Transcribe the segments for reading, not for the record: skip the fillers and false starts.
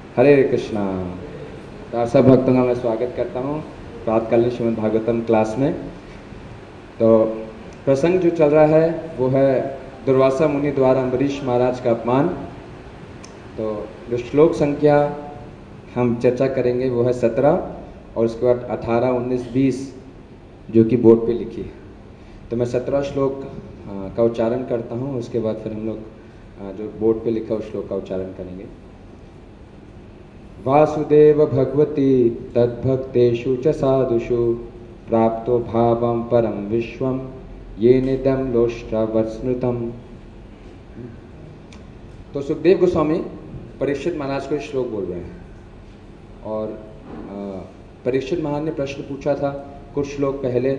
हरे कृष्णा। तो आप सब भक्तों का मैं स्वागत करता हूँ प्रातकालीन श्रीमद् भागवतम क्लास में। तो प्रसंग जो चल रहा है वो है दुर्वासा मुनि द्वारा अम्बरीश महाराज का अपमान। तो जो श्लोक संख्या हम चर्चा करेंगे वो है 17 और उसके बाद 18, 19, 20 जो कि बोर्ड पे लिखी है। तो मैं 17 श्लोक का उच्चारण करता हूँ, उसके बाद फिर हम लोग जो बोर्ड पे लिखा उस श्लोक का उच्चारण करेंगे। वासुदेव भगवती तद्भक्तेषु च साधुषु प्राप्तो भावं परम विश्वम ये निदम लोष्टवस्मृतम। तो सुखदेव गोस्वामी परीक्षित महाराज को श्लोक बोल रहे हैं और परीक्षित महाराज ने प्रश्न पूछा था कुछ श्लोक पहले।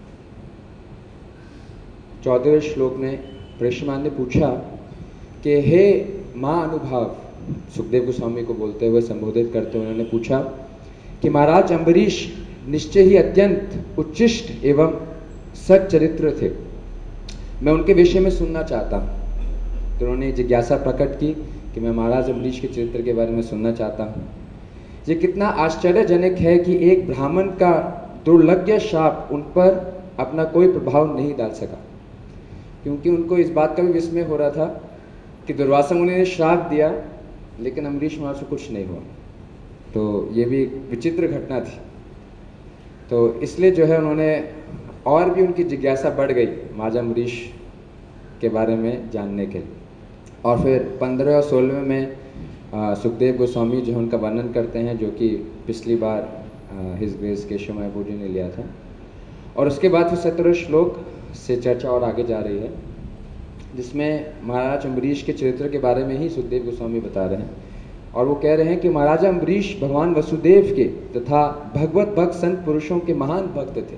14वें श्लोक में परीक्षित महाराज ने पूछा कि हे माँ अनुभाव, सुखदेव गोस्वामी को बोलते हुए संबोधित करते हुए उन्होंने पूछा कि महाराज अम्बरीश निश्चय ही अत्यंत उच्चिष्ट एवं सच्चरित्र थे, मैं उनके विषय में सुनना चाहता हूँ। तो उन्होंने जिज्ञासा प्रकट की कि मैं महाराज अम्बरीश के चरित्र के बारे में सुनना चाहता हूँ। ये कितना आश्चर्यजनक है कि एक ब्राह्मण का दुर्लज्ञ शाप उन पर अपना कोई प्रभाव नहीं डाल सका, क्योंकि उनको इस बात का भी विस्मय हो रहा था कि दुर्वासा मुनि ने श्राप दिया लेकिन अम्बरीश महाराज को कुछ नहीं हुआ। तो ये भी एक विचित्र घटना थी। तो इसलिए जो है उन्होंने और भी उनकी जिज्ञासा बढ़ गई महाराज अम्बरीश के बारे में जानने के लिए। और फिर 15 और 16 में सुखदेव गोस्वामी जो उनका वर्णन करते हैं, जो कि पिछली बार हिज ग्रेस केशव महाप्रभु जी ने लिया था। और उसके बाद फिर 17 श्लोक से चर्चा और आगे जा रही है, जिसमें महाराज अम्बरीश के चरित्र के बारे में ही सुखदेव गोस्वामी बता रहे हैं। और वो कह रहे हैं कि महाराजा अम्बरीश भगवान वसुदेव के तथा भगवत भक्त संत पुरुषों के महान भक्त थे।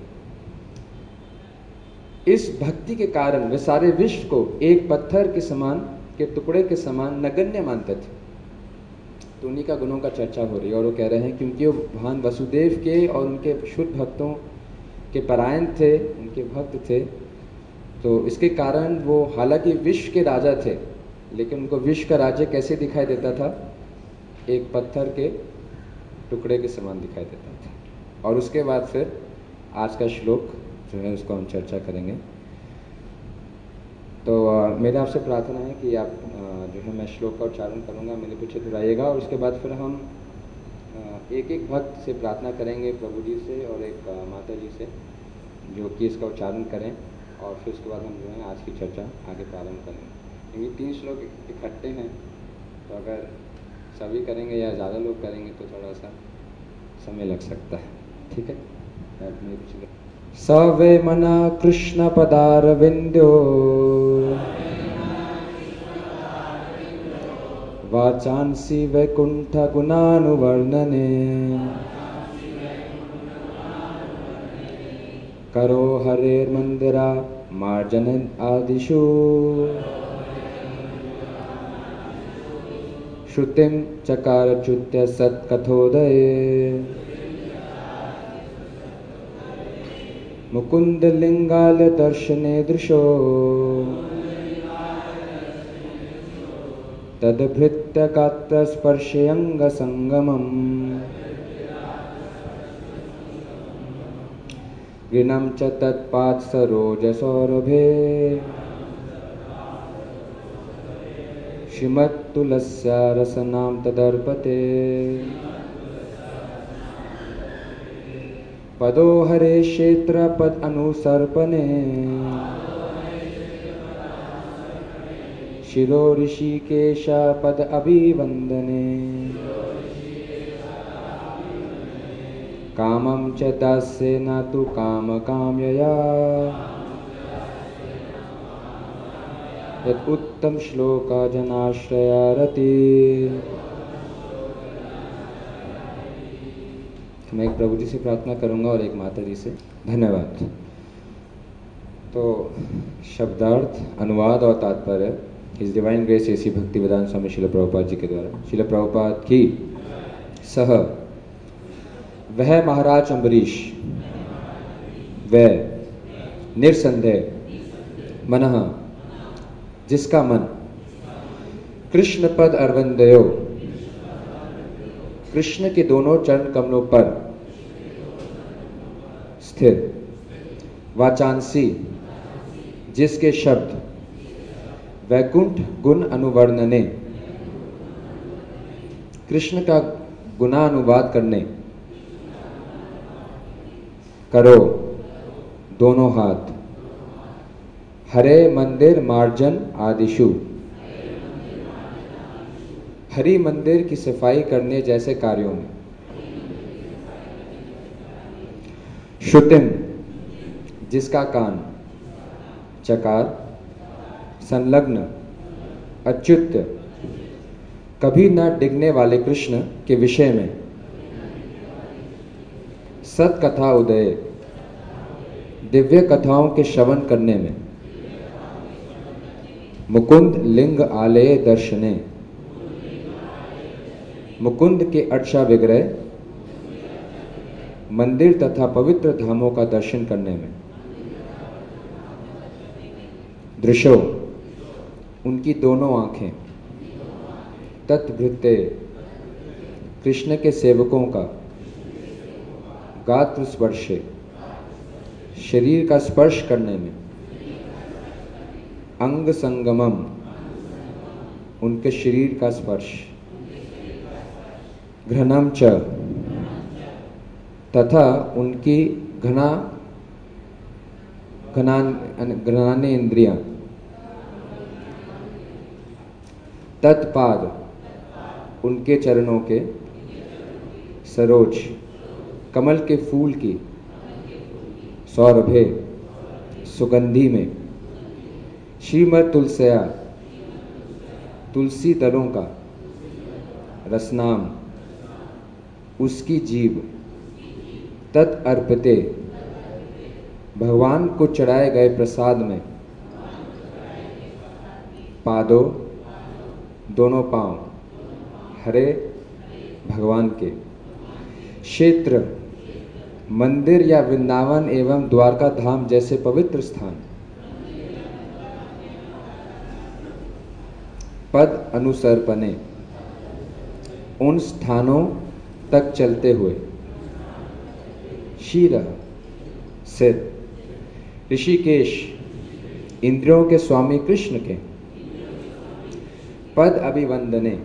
इस भक्ति के कारण वे सारे विश्व को एक पत्थर के समान के टुकड़े के समान नगण्य मानते थे। तो उन्हीं का गुणों का चर्चा हो रही है। और वो कह रहे हैं क्योंकि वो भगवान वसुदेव के और उनके शुद्ध भक्तों के परायण थे, उनके भक्त थे, तो इसके कारण वो हालांकि विश्व के राजा थे लेकिन उनको विश्व का राज्य कैसे दिखाई देता था? एक पत्थर के टुकड़े के समान दिखाई देता था। और उसके बाद फिर आज का श्लोक जो है उसको हम चर्चा करेंगे। तो मेरा आपसे प्रार्थना है कि आप जो है मैं श्लोक का उच्चारण करूँगा, मेरे पीछे दोहराइएगा। और उसके बाद फिर हम एक एक भक्त से प्रार्थना करेंगे, प्रभु जी से और एक माता जी से, जो कि इसका उच्चारण करें। और फिर उसके बाद हम जो है आज की चर्चा आगे प्रारंभ करेंगे। क्योंकि 3 श्लोक इकट्ठे हैं, तो अगर सभी करेंगे या ज़्यादा लोग करेंगे तो थोड़ा सा समय लग सकता है। ठीक है। स वे मना कृष्ण पदारविंद्यो वाचांसी वैकुंठ गुणानुवर्णने करो हरेर्मंदिरा मार्जन आदिषु श्रुतिं चकारच्युत्य सत्कथोदये मुकुंद लिंगाल दर्शने दृशो तद्भृत्य गात्र स्पर्शयंग संगमम् गृणं च तत्पाद सरोज सौरभे श्रीमत्तुलस्या रसनां तदर्पते पदो हरे क्षेत्र पद अनुसर्पणे शिरो ऋषिकेश पद अभिवंदने कामं च दास्ये न तु काम काम्यया यत् उत्तम श्लोका जनाश्रया रति। मैं एक प्रभु जी से प्रार्थना करूंगा और एक माता जी से। धन्यवाद। तो शब्दार्थ, अनुवाद और तात्पर्य his divine grace A C Bhaktivedanta Swami Srila Prabhupada ji के द्वारा। श्रील प्रभुपाद की सह वह महाराज अम्बरीश वह निरसंदेह मनः जिसका मन कृष्ण पद अरविंदयो कृष्ण के दोनों चरण कमलों पर स्थिर, वाचांसी जिसके शब्द वैकुंठ गुण अनुवर्णने, कृष्ण का गुणानुवाद करने करो दोनों हाथ, हरे मंदिर मार्जन आदिशु, हरि मंदिर की सफाई करने जैसे कार्यों में। श्रुतिम जिसका कान, चकार संलग्न अच्युत कभी न डिगने वाले कृष्ण के विषय में, सत्कथा उदय दिव्य कथाओं के श्रवण करने में, मुकुंद लिंग आलय दर्शने मुकुंद के अर्चा विग्रह मंदिर तथा पवित्र धामों का दर्शन करने में। दृशो उनकी दोनों आंखें, तत्भृत्य कृष्ण के सेवकों का, गात्र स्पर्शे शरीर का स्पर्श करने में, अंग संगमम उनके शरीर का स्पर्श, घ्राणम च तथा उनकी घ्राण इंद्रियां, तत्पाद उनके चरणों के, सरोज कमल के फूल की, सौरभे सुगंधी में, श्रीमद तुलसया तुलसी दलों का, रसनाम उसकी जीव, तत् अर्पिते भगवान को चढ़ाए गए प्रसाद में, पादो दोनों पांव हरे भगवान के, क्षेत्र मंदिर या वृंदावन एवं द्वारका धाम जैसे पवित्र स्थान, पद अनुसर्पणे उन स्थानों तक चलते हुए, शीर सिर ऋषिकेश इंद्रियों के स्वामी कृष्ण के, पद अभिवंदने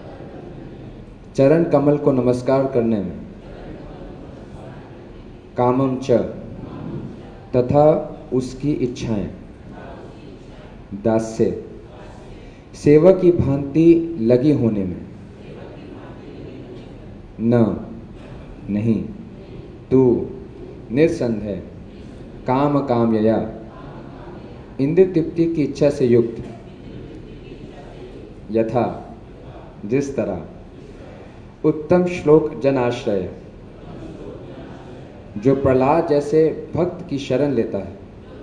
चरण कमल को नमस्कार करने में, कामम च तथा उसकी इच्छाएं, दास्य सेवा की भांति लगी होने में, न नहीं तू निरसंदेह काम कामयया इंद्र तृप्ति की इच्छा से युक्त, यथा जिस तरह उत्तम श्लोक जन आश्रय जो प्रहलाद जैसे भक्त की शरण लेता है।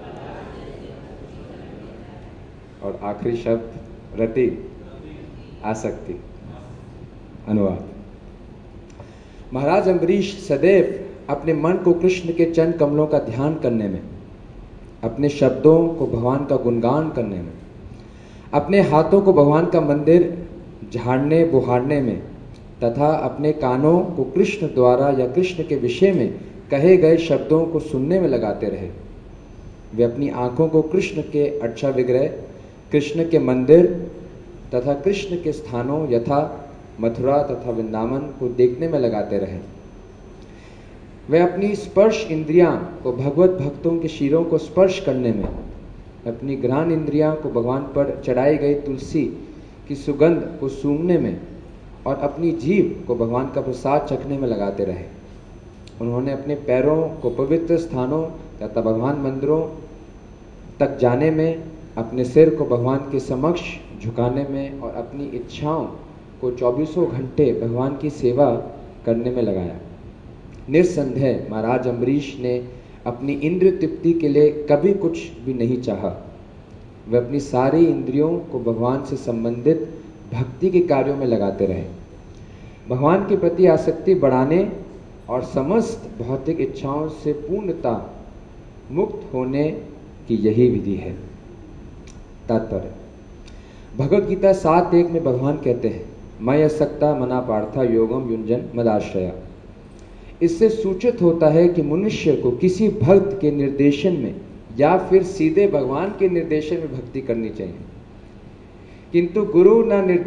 और आखिरी शब्द रति आसक्ति। अनुवाद। महाराज अम्बरीश सदैव अपने मन को कृष्ण के चरण कमलों का ध्यान करने में, अपने शब्दों को भगवान का गुणगान करने में, अपने हाथों को भगवान का मंदिर झाड़ने बुहारने में तथा अपने कानों को कृष्ण द्वारा या कृष्ण के विषय में कहे गए शब्दों को सुनने में लगाते रहे। वे अपनी आंखों को कृष्ण के अर्चा विग्रह, कृष्ण के मंदिर तथा कृष्ण के स्थानों यथा मथुरा तथा वृंदावन को देखने में लगाते रहे। वे अपनी स्पर्श इंद्रियां को भगवत भक्तों के शिरों को स्पर्श करने में, अपनी घ्राण इंद्रियां को भगवान पर चढ़ाई गई तुलसी की सुगंध को सूंघने में और अपनी जीभ को भगवान का प्रसाद चखने में लगाते रहे। उन्होंने अपने पैरों को पवित्र स्थानों तथा भगवान मंदिरों तक जाने में, अपने सिर को भगवान के समक्ष झुकाने में और अपनी इच्छाओं को 24 घंटे भगवान की सेवा करने में लगाया। निस्संदेह महाराज अम्बरीश ने अपनी इंद्रिय तृप्ति के लिए कभी कुछ भी नहीं चाहा। वे अपनी सारी इंद्रियों को भगवान से संबंधित भक्ति के कार्यों में लगाते रहे। भगवान के प्रति आसक्ति बढ़ाने और समस्त भौतिक इच्छाओं से पूर्णता मुक्त होने की यही विधि है। तात्पर्य। भगवत गीता 7:1 में भगवान कहते हैं, मयसक्ता मना पार्था योगम युंजन मदाश्रया। इससे सूचित होता है कि मनुष्य को किसी भक्त के निर्देशन में या फिर सीधे भगवान के निर्देशन में भक्ति करनी चाहिए, किंतु गुरु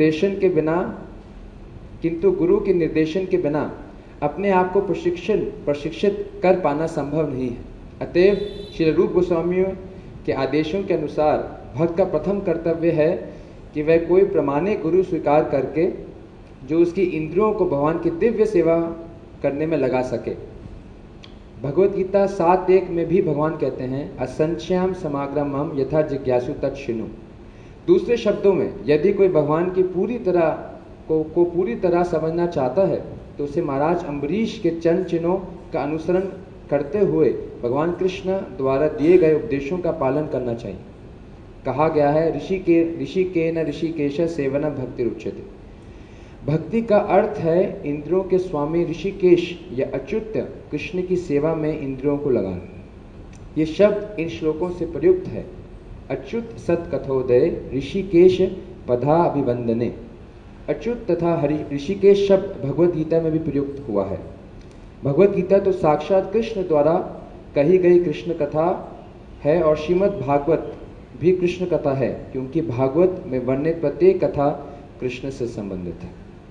के निर्देशन के बिना अपने आप को प्रशिक्षित कर पाना संभव नहीं है। अतएव श्री रूप गोस्वामी के आदेशों के अनुसार भक्त का प्रथम कर्तव्य है कि वह कोई प्रामाणिक गुरु स्वीकार करके जो उसकी इंद्रियों को भगवान की दिव्य सेवा करने में लगा सके। भगवत गीता 7:1 में भी भगवान कहते हैं असंख्याम समाग्रमम यथा जिज्ञासु तत्शिनु। दूसरे शब्दों में यदि कोई भगवान की पूरी तरह समझना चाहता है तो उसे महाराज अम्बरीश के चरण चिन्हों का अनुसरण करते हुए भगवान कृष्ण द्वारा दिए गए उपदेशों का पालन करना चाहिए। कहा गया है ऋषिकेश सेवना भक्ति रुच्यते। भक्ति का अर्थ है इंद्रियों के स्वामी ऋषिकेश या अच्युत कृष्ण की सेवा में इंद्रियों को लगाना। ये शब्द इन श्लोकों से प्रयुक्त है। अच्युत सत्कथोदय ऋषिकेश पदा अभिवंदने। अच्युत तथा ऋषिकेश शब्द भगवत गीता में भी प्रयुक्त हुआ है। भगवत गीता तो साक्षात कृष्ण द्वारा कही गई कृष्ण कथा है और श्रीमद् भागवत भी कृष्ण कथा है, क्योंकि भागवत में वर्णित प्रत्येक कथा कृष्ण से संबंधित है।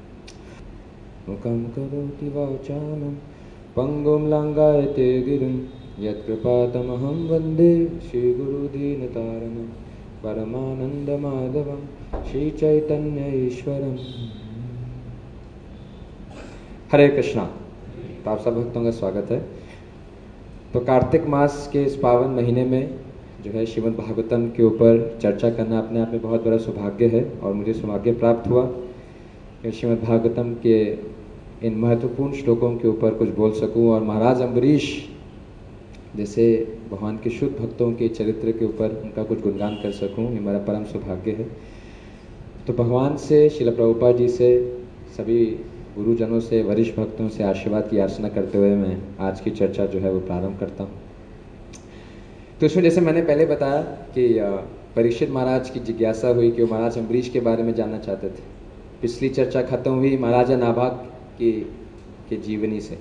मुखं करोति वाचालं पंगुं लंघयते गिरिं यत्कृपातमहं वन्दे श्रीगुरुदीनतारणं परमानन्दमाधवं श्रीचैतन्य ईश्वरम्। हरे कृष्णा। तो आप सब भक्तों का स्वागत है। तो कार्तिक मास के इस पावन महीने में जो है श्रीमद् भागवतम के ऊपर चर्चा करना अपने आप में बहुत बड़ा सौभाग्य है और मुझे सौभाग्य प्राप्त हुआ कि श्रीमद् भागवतम के इन महत्वपूर्ण श्लोकों के ऊपर कुछ बोल सकूं और महाराज अम्बरीश जैसे भगवान के शुद्ध भक्तों के चरित्र के ऊपर उनका कुछ गुणगान कर सकूं, ये मेरा परम सौभाग्य है। तो भगवान से, श्रील प्रभुपाद जी से, सभी गुरुजनों से, वरिष्ठ भक्तों से आशीर्वाद की याचना करते हुए मैं आज की चर्चा जो है वो प्रारंभ करता हूँ। तो इसमें जैसे मैंने पहले बताया कि परीक्षित महाराज की जिज्ञासा हुई कि वो महाराज अम्बरीश के बारे में जानना चाहते थे। पिछली चर्चा खत्म हुई महाराजा नाभाग के जीवनी से,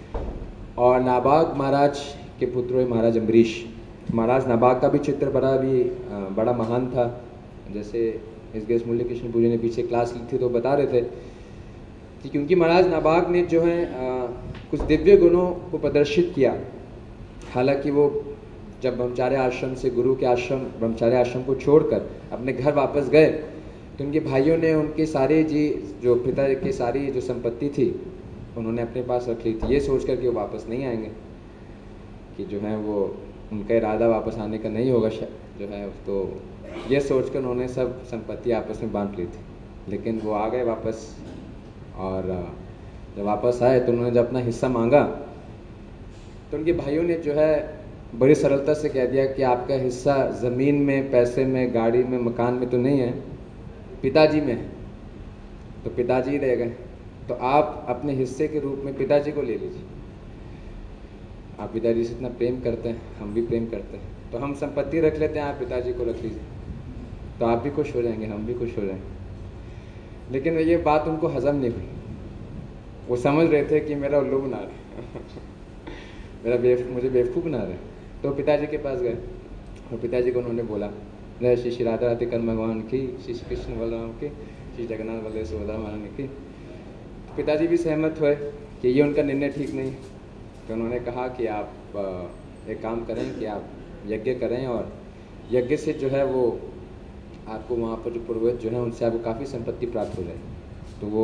और नाभाग महाराज के पुत्र हुए महाराज अम्बरीश। महाराज नाभाग का भी चित्र बड़ा महान था। जैसे इस गेस मुरली कृष्ण पूजी ने पीछे क्लास ली थी तो बता रहे थे कि क्योंकि महाराज नाभाग ने जो है कुछ दिव्य गुणों को प्रदर्शित किया। हालांकि वो जब ब्रह्मचार्य आश्रम से गुरु के आश्रम ब्रह्मचार्य आश्रम को छोड़कर अपने घर वापस गए तो उनके भाइयों ने उनके सारे जो पिता की सारी जो संपत्ति थी उन्होंने अपने पास रख ली थी, ये सोचकर कि वो वापस नहीं आएंगे, कि जो है वो उनका इरादा वापस आने का नहीं होगा जो है। तो ये सोचकर उन्होंने सब संपत्ति आपस में बांट ली थी। लेकिन वो आ गए वापस, और जब वापस आए तो उन्होंने जब अपना हिस्सा मांगा तो उनके भाइयों ने जो है बड़ी सरलता से कह दिया कि आपका हिस्सा ज़मीन में, पैसे में, गाड़ी में, मकान में तो नहीं है, पिताजी में है। तो पिताजी रह गए, तो आप अपने हिस्से के रूप में पिताजी को ले लीजिए। आप पिताजी से इतना प्रेम करते हैं, हम भी प्रेम करते हैं, तो हम संपत्ति रख लेते हैं, आप पिताजी को रख लीजिए, तो आप भी खुश हो जाएंगे, हम भी खुश हो जाएंगे। लेकिन ये बात उनको हजम नहीं हुई। वो समझ रहे थे कि मेरा उल्लू बना रहे मुझे बेवकूफ़ बना रहे। तो पिताजी के पास गए और पिताजी को उन्होंने बोला, जय श्री श्री राधा राधे कर भगवान की, श्री कृष्ण बलराम की, श्री जगन्नाथ बलदेव सुभद्रा महारानी की। तो पिताजी भी सहमत हुए कि ये उनका निर्णय ठीक नहीं। तो उन्होंने कहा कि आप एक काम करें कि आप यज्ञ करें, और यज्ञ से जो है वो आपको वहाँ पर जो पुरोहित जो है उनसे आपको काफ़ी संपत्ति प्राप्त हो जाए। तो वो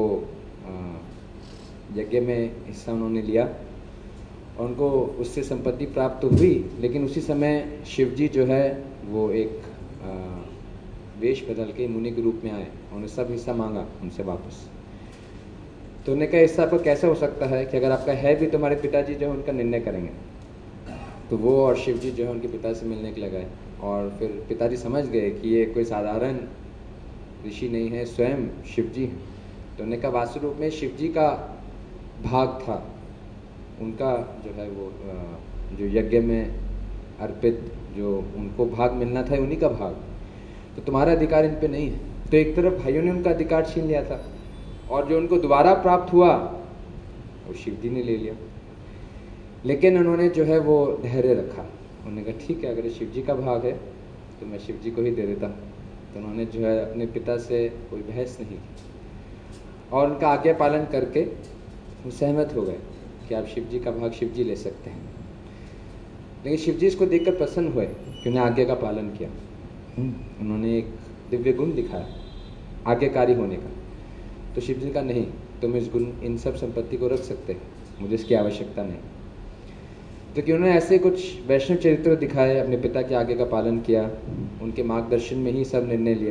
यज्ञ में हिस्सा उन्होंने लिया और उनको उससे संपत्ति प्राप्त तो हुई। लेकिन उसी समय शिव जी जो है वो एक वेश बदल के मुनि के रूप में आए, उन्होंने सब हिस्सा मांगा उनसे वापस। तो उन्होंने कहा हिस्सा आपका कैसे हो सकता है कि अगर आपका है भी तो हमारे पिताजी जो है उनका निर्णय करेंगे। तो वो और शिव जी जो है उनके पिता से मिलने के लिए गए, और फिर पिताजी समझ गए कि ये कोई साधारण ऋषि नहीं है, स्वयं शिव जी हैं। तो उन्होंने कहा वास्तव रूप में शिव जी का भाग था, उनका जो है वो जो यज्ञ में अर्पित जो उनको भाग मिलना था उन्हीं का भाग, तो तुम्हारा अधिकार इन पे नहीं है। तो एक तरफ भाइयों ने उनका अधिकार छीन लिया था और जो उनको दोबारा प्राप्त हुआ वो शिव जी ने ले लिया। लेकिन उन्होंने जो है वो धैर्य रखा, उन्होंने कहा ठीक है, अगर शिव जी का भाग है तो मैं शिव जी को ही दे देता हूँ। तो उन्होंने जो है अपने पिता से कोई बहस नहीं की और उनका आज्ञा पालन करके वो सहमत हो गए कि आप शिव जी का भाग शिव जी ले सकते हैं। लेकिन शिव जी इसको देखकर प्रसन्न हुए कि उन्हें आज्ञा का पालन किया। उन्होंने एक दिव्य गुण दिखाया आज्ञाकारी होने का। तो शिव जी का नहीं, तुम इस गुण इन सब संपत्ति को रख सकते हैं, मुझे इसकी आवश्यकता नहीं। तो कि उन्होंने ऐसे कुछ वैष्णव चरित्र दिखाए, अपने पिता के आज्ञा का पालन किया, उनके मार्गदर्शन में ही सब निर्णय लिए।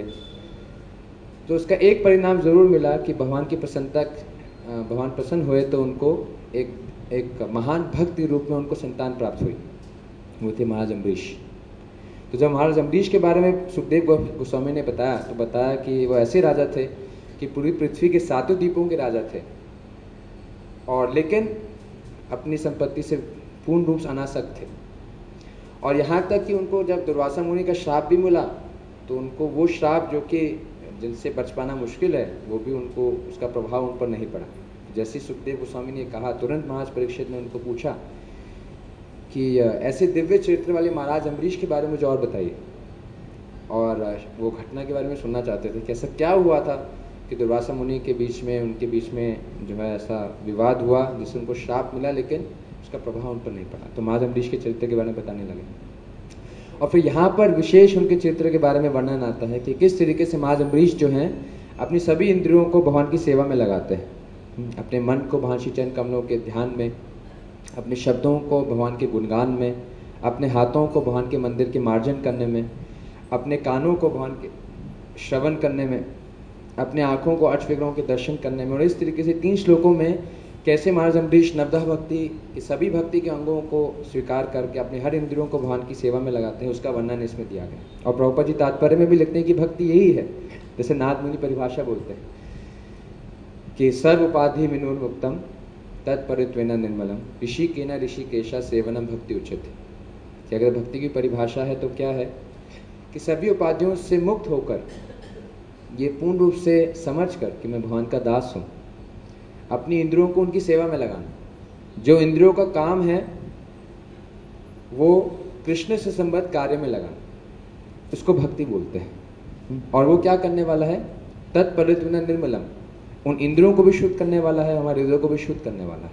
तो उसका एक परिणाम जरूर मिला कि भगवान की प्रसन्नता, भगवान प्रसन्न हुए तो उनको एक महान भक्त के रूप में उनको संतान प्राप्त हुई, वो थे महाराज अम्बरीश। तो जब महाराज अम्बरीश के बारे में सुखदेव गोस्वामी ने बताया तो बताया कि वो ऐसे राजा थे कि पूरी पृथ्वी के 7 द्वीपों के राजा थे, और लेकिन अपनी संपत्ति से पूर्ण रूप से अनासक्त थे। और यहाँ तक कि उनको जब दुर्वासा मुनि का श्राप भी मिला तो उनको वो श्राप जो कि जिनसे बच पाना मुश्किल है, वो भी उनको उसका प्रभाव उन पर नहीं पड़ा। जैसे सुखदेव गोस्वामी ने कहा, तुरंत महाराज परीक्षित ने उनको पूछा कि ऐसे दिव्य चरित्र वाले महाराज अम्बरीश के बारे में मुझे और बताइए, और वो घटना के बारे में सुनना चाहते थे कि ऐसा क्या हुआ था कि दुर्वासा मुनि के बीच में, उनके बीच में जो है ऐसा विवाद हुआ जिससे उनको श्राप मिला लेकिन उसका प्रभाव उन पर नहीं पड़ा। तो महाराज अम्बरीश के चरित्र के बारे में बताने लगे। और फिर यहाँ पर विशेष उनके चरित्र के बारे में वर्णन आता है कि किस तरीके से महाराज अम्बरीश जो हैं अपनी सभी इंद्रियों को भगवान की सेवा में लगाते हैं, अपने मन को भगवान श्री चरण कमलों के ध्यान में, अपने शब्दों को भगवान के गुणगान में, अपने हाथों को भगवान के मंदिर के मार्जन करने में, अपने कानों को भगवान के श्रवण करने में, अपने आँखों को अष्टविग्रहों के दर्शन करने में। और इस तरीके से 3 श्लोकों में कैसे महाराज अम्बरीश नवदह भक्ति के सभी भक्ति के अंगों को स्वीकार करके अपने हर इंद्रियों को भगवान की सेवा में लगाते हैं, उसका वर्णन इसमें दिया गया। और प्रभुपाद जी तात्पर्य में भी लिखते हैं कि भक्ति यही है, जैसे नाथ मुनि परिभाषा बोलते हैं कि सर्व उपाधि विनुर्मुक्तम तत्परित्वेन निर्मलम ऋषि केना ऋषिकेशा सेवनम भक्ति उचित। कि अगर भक्ति की परिभाषा है तो क्या है कि सभी उपाधियों से मुक्त होकर, ये पूर्ण रूप से समझ कर कि मैं भगवान का दास हूँ, अपनी इंद्रियों को उनकी सेवा में लगाना। जो इंद्रियों का काम है वो कृष्ण से संबद्ध कार्य में लगाना, उसको भक्ति बोलते हैं। और वो क्या करने वाला है? तत्परित्वेन निर्मलम, उन इंद्रियों को भी शुद्ध करने वाला है, हमारे हृदय को भी शुद्ध करने वाला है।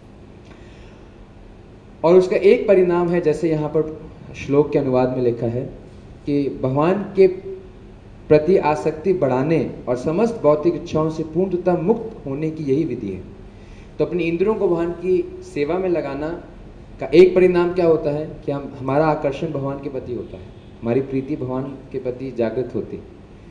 और उसका एक परिणाम है, जैसे यहाँ पर श्लोक के अनुवाद में लिखा है कि भगवान के प्रति आसक्ति बढ़ाने और समस्त भौतिक इच्छाओं से पूर्णतः मुक्त होने की यही विधि है। तो अपनी इंद्रियों को भगवान की सेवा में लगाना का एक परिणाम क्या होता है कि हमारा आकर्षण भगवान के प्रति होता है, हमारी प्रीति भगवान के प्रति जागृत होती,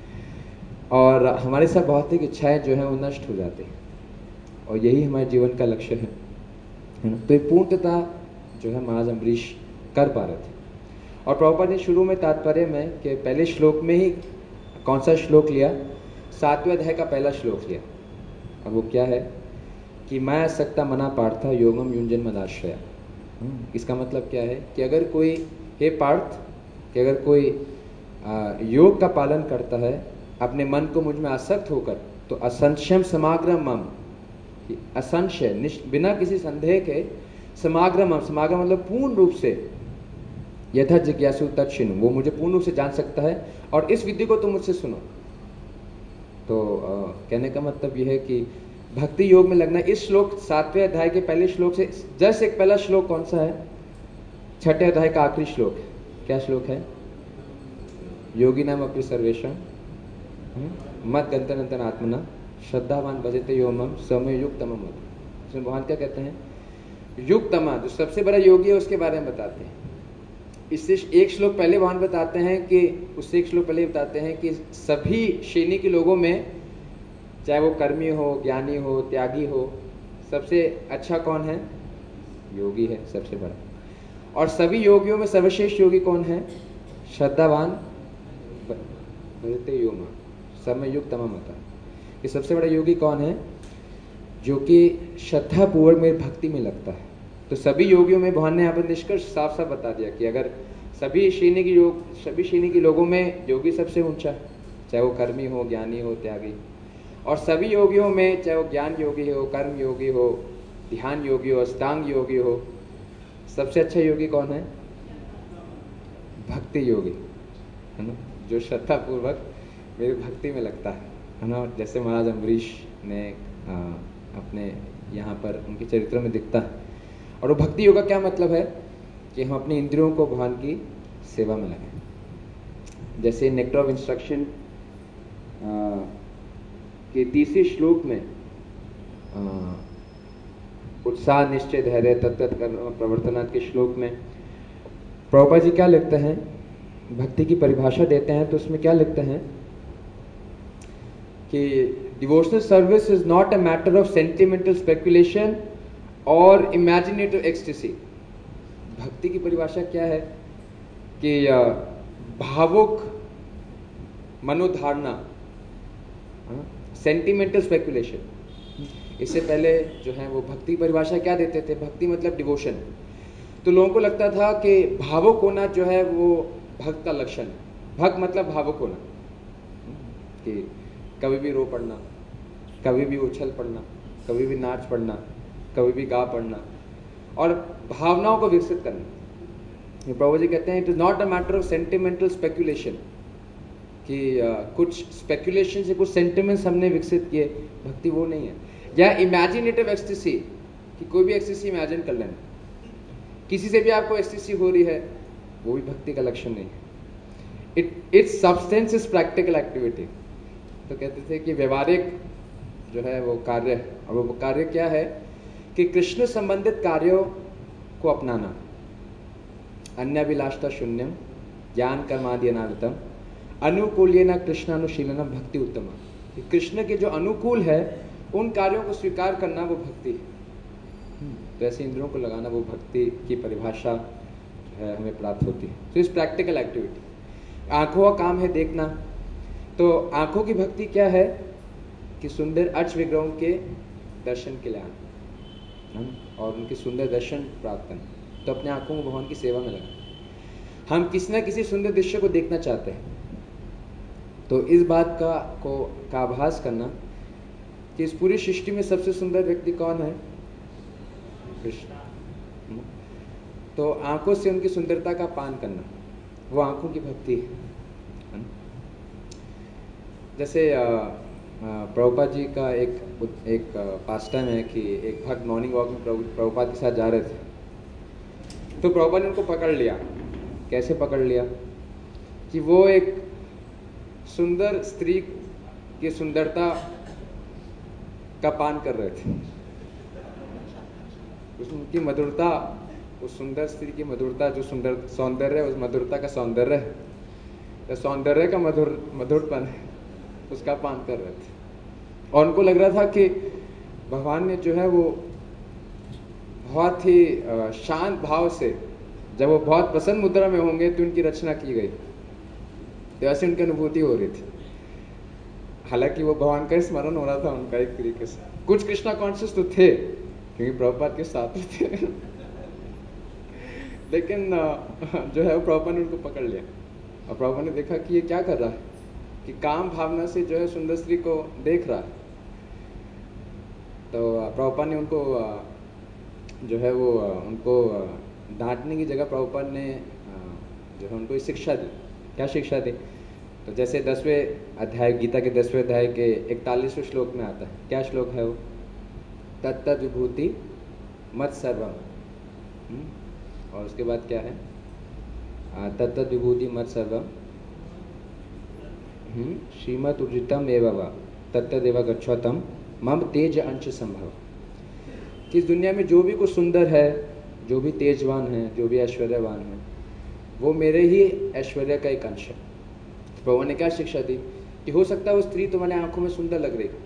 और हमारे सब भौतिक इच्छाएं जो हैं वो नष्ट हो जाती हैं। और यही हमारे जीवन का लक्ष्य है ना। तो ये पूर्णतः जो है महाराज अम्बरीश कर पा रहे थे। और प्रभुपाद ने शुरू में तात्पर्य में कि पहले श्लोक में ही कौन सा श्लोक लिया? 7वें अध्याय का पहला श्लोक लिया। अब वो क्या है कि मैं असक्ता मना पार्था योगम युंजन मदाश्रया। इसका मतलब क्या है कि अगर कोई, हे पार्थ, कि अगर कोई योग का पालन करता है अपने मन को मुझ में आसक्त होकर, तो असंशयम समाग्रम मम, असंशय बिना किसी संदेह के, समाग्रम, समाग्रम मतलब पूर्ण रूप से, यथा जिज्ञासु तत्क्षिणु, वो मुझे पूर्ण रूप से जान सकता है और इस विधि को तुम मुझसे सुनो। तो कहने का मतलब यह है कि भक्ति योग में लगना। इस श्लोक 7वें अध्याय के पहले श्लोक से जस्ट एक पहला श्लोक कौन सा है? 6ठे अध्याय का आखिरी श्लोक। क्या श्लोक है? योगी नाम अपनी सर्वेशम मत गंतन आत्मना श्रद्धावान भजते यो मम समय युक्तम मत। इसमें भगवान क्या कहते हैं? युक्तमा, जो सबसे बड़ा योगी है उसके बारे में बताते हैं। इससे एक श्लोक पहले भगवान बताते हैं कि, उससे एक श्लोक पहले बताते हैं कि सभी श्रेणी के लोगों में, चाहे वो कर्मी हो, ज्ञानी हो, त्यागी हो, सबसे अच्छा कौन है? योगी है सबसे बड़ा। और सभी योगियों में सर्वश्रेष्ठ योगी कौन है? श्रद्धावान भजते यो मम समय युक्तम मत। ये सबसे बड़ा योगी कौन है? जो कि श्रद्धा पूर्वक में भक्ति में लगता है। तो सभी योगियों में भगवान ने यहाँ पर निष्कर्ष साफ साफ बता दिया कि अगर सभी श्रेणी के लोगों में योगी सबसे ऊंचा है, चाहे वो कर्मी हो, ज्ञानी हो, त्यागी। और सभी योगियों में, चाहे वो ज्ञान योगी हो, कर्म योगी हो, ध्यान योगी हो, अष्टांग योगी हो, सबसे अच्छा योगी कौन है? भक्ति योगी, है ना, जो श्रद्धा पूर्वक मेरी भक्ति में लगता है ना। जैसे महाराज अम्बरीश ने अपने यहाँ पर उनके चरित्र में दिखता है। और वो भक्ति योग का क्या मतलब है कि हम अपने इंद्रियों को भगवान की सेवा में लगाएं। जैसे नेक्टर ऑफ इंस्ट्रक्शन के 30वें श्लोक में उत्साह, निश्चय, धैर्य, तत्त प्रवर्तनात् के श्लोक में प्रभुपाद जी क्या लिखते हैं, भक्ति की परिभाषा देते हैं। तो उसमें क्या लिखते हैं कि devotional service is not a matter of sentimental speculation और इमेजिनेटिव एक्सटेसी। भक्ति की परिभाषा क्या है कि भावुक मनोधारणा, सेंटिमेंटल स्पेकुलेशन। इससे पहले जो है वो भक्ति की परिभाषा क्या देते थे? भक्ति मतलब डिवोशन। तो लोगों को लगता था कि भावुक होना जो है वो भक्त का लक्षण है। भक्त मतलब भावुक होना, कि कभी भी रो पड़ना, कभी भी उछल पड़ना, कभी भी नाच पड़ना, कभी भी गा पड़ना और भावनाओं को विकसित करना। प्रभु जी कहते हैं it is not a matter of sentimental speculation, कि कुछ स्पेकुलेशन से कुछ सेंटिमेंट्स हमने विकसित किए, भक्ति वो नहीं है। या इमेजिनेटिव एक्सटेसी, कि कोई भी एक्सटेसी इमेजिन कर लेना, किसी से भी आपको एक्सटेसी हो रही है, वो भी भक्ति का लक्षण नहीं है। Its substance is practical activity. तो कहते थे कि व्यवहारिक जो है वो कार्य, और वो कार्य क्या है कि कृष्ण संबंधित कार्यों को अपनाना। अन्याभिलाषता शून्यम ज्ञान कर्मादि अनागतम अनुकूल्येन कृष्णानुशीलनम भक्ति उत्तम। कृष्ण के जो अनुकूल है उन कार्यों को स्वीकार करना वो भक्ति है। तो ऐसे इंद्रियों को लगाना वो भक्ति की परिभाषा है हमें प्राप्त होती है। तो इस प्रैक्टिकल एक्टिविटी, आंखों का काम है देखना। तो आंखों की भक्ति क्या है कि सुंदर अर्च विग्रहों के दर्शन के लिए आना और उनके सुंदर दर्शन प्राप्त करना। तो अपने आंखों को भगवान की सेवा में लगाना। हम किसी न किसी सुंदर दृश्य को देखना चाहते हैं, तो इस बात का आभास करना कि इस पूरी सृष्टि में सबसे सुंदर व्यक्ति कौन है? कृष्ण। तो आंखों से उनकी सुंदरता का पान करना, वो आंखों की भक्ति है। जैसे प्रभुपाद जी का एक पास टाइम है कि एक भक्त मॉर्निंग वॉक में प्रभुपाद के साथ जा रहे थे। तो प्रभुपाद ने उनको पकड़ लिया। कैसे पकड़ लिया? कि वो एक सुंदर स्त्री की सुंदरता का पान कर रहे थे। उसकी मधुरता, उस सुंदर स्त्री की मधुरता, जो सुंदर सौंदर्य, उस मधुरता का सौंदर्य है, सौंदर्य का मधुरपन है, उसका पान कर रहे थे। और उनको लग रहा था कि भगवान ने जो है वो बहुत ही शांत भाव से, जब वो बहुत प्रसन्न मुद्रा में होंगे तो उनकी रचना की गई। तो ऐसे उनकी अनुभूति हो रही थी। हालांकि वो भगवान का स्मरण हो रहा था उनका एक तरीके से। कुछ कृष्णा कॉन्शियस तो थे क्योंकि प्रभुपाद के साथ ही थे लेकिन जो है वो प्रभुपाद ने उनको पकड़ लिया और प्रभुपाद ने देखा कि ये क्या कर रहा है, कि काम भावना से जो है सुंदर स्त्री को देख रहा है। तो प्रभुपाद ने उनको जो है वो उनको डांटने की जगह प्रभुपाद ने जो है उनको शिक्षा दी। क्या शिक्षा दी? तो जैसे 10वें अध्याय, गीता के 10वें अध्याय के 41वें श्लोक में आता है। क्या श्लोक है वो? तत्त विभूति मत सर्वम। और उसके बाद क्या है? तत्त विभूति मत सर्वम श्रीमत उर्जितम एवं तत्त देव गच्छतम मम तेज अंश संभव। कि इस दुनिया में जो भी कुछ सुंदर है, जो भी तेजवान है, जो भी ऐश्वर्यवान है, वो मेरे ही ऐश्वर्य का एक अंश है। प्रभु ने क्या शिक्षा दी कि हो सकता है वो स्त्री तुम्हारे आंखों में सुंदर लग रही,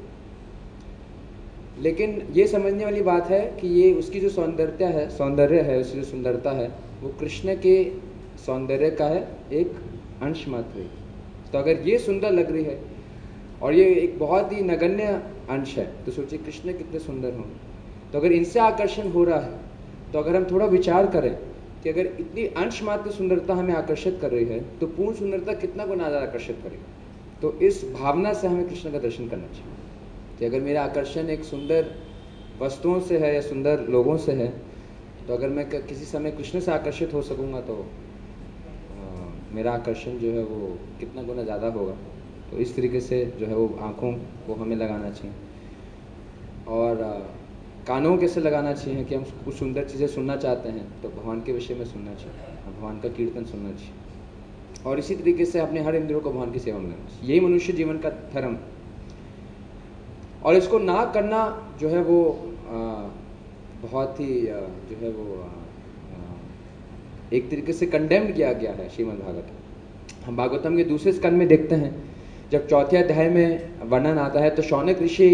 लेकिन ये समझने वाली बात है कि ये उसकी जो सौंदर्य है, उसकी जो सुंदरता है, वो कृष्ण के सौंदर्य का है एक अंश मात्र है। तो अगर ये सुंदर लग रही है और ये एक बहुत ही नगण्य अंश है, तो सोचिए कृष्ण कितने सुंदर होंगे। तो अगर इनसे आकर्षण हो रहा है, तो अगर हम थोड़ा विचार करें कि अगर इतनी अंश मात्र सुंदरता हमें आकर्षित कर रही है, तो पूर्ण सुंदरता कितना गुना ज़्यादा आकर्षित करेगी। तो इस भावना से हमें कृष्ण का दर्शन करना चाहिए। कि अगर मेरा आकर्षण एक सुंदर वस्तुओं से है या सुंदर लोगों से है, तो अगर मैं किसी समय कृष्ण से आकर्षित हो सकूँगा तो मेरा आकर्षण जो है वो कितना गुना ज़्यादा होगा। तो इस तरीके से जो है वो आँखों को हमें लगाना चाहिए, और कानों कैसे लगाना चाहिए कि हम कुछ सुंदर चीज़ें सुनना चाहते हैं तो भगवान के विषय में सुनना चाहिए, भगवान का कीर्तन सुनना चाहिए, और इसी तरीके से अपने हर इंद्रियों को भगवान की सेवा में लेना चाहिए। यही मनुष्य जीवन का धर्म। और इसको ना करना जो है वो बहुत ही जो है वो एक तरीके से कंडेम्ड किया गया है श्रीमद् भागवत। हम भागवतम के दूसरे स्कंद में देखते हैं, जब चौथे अध्याय में वर्णन आता है तो शौनक ऋषि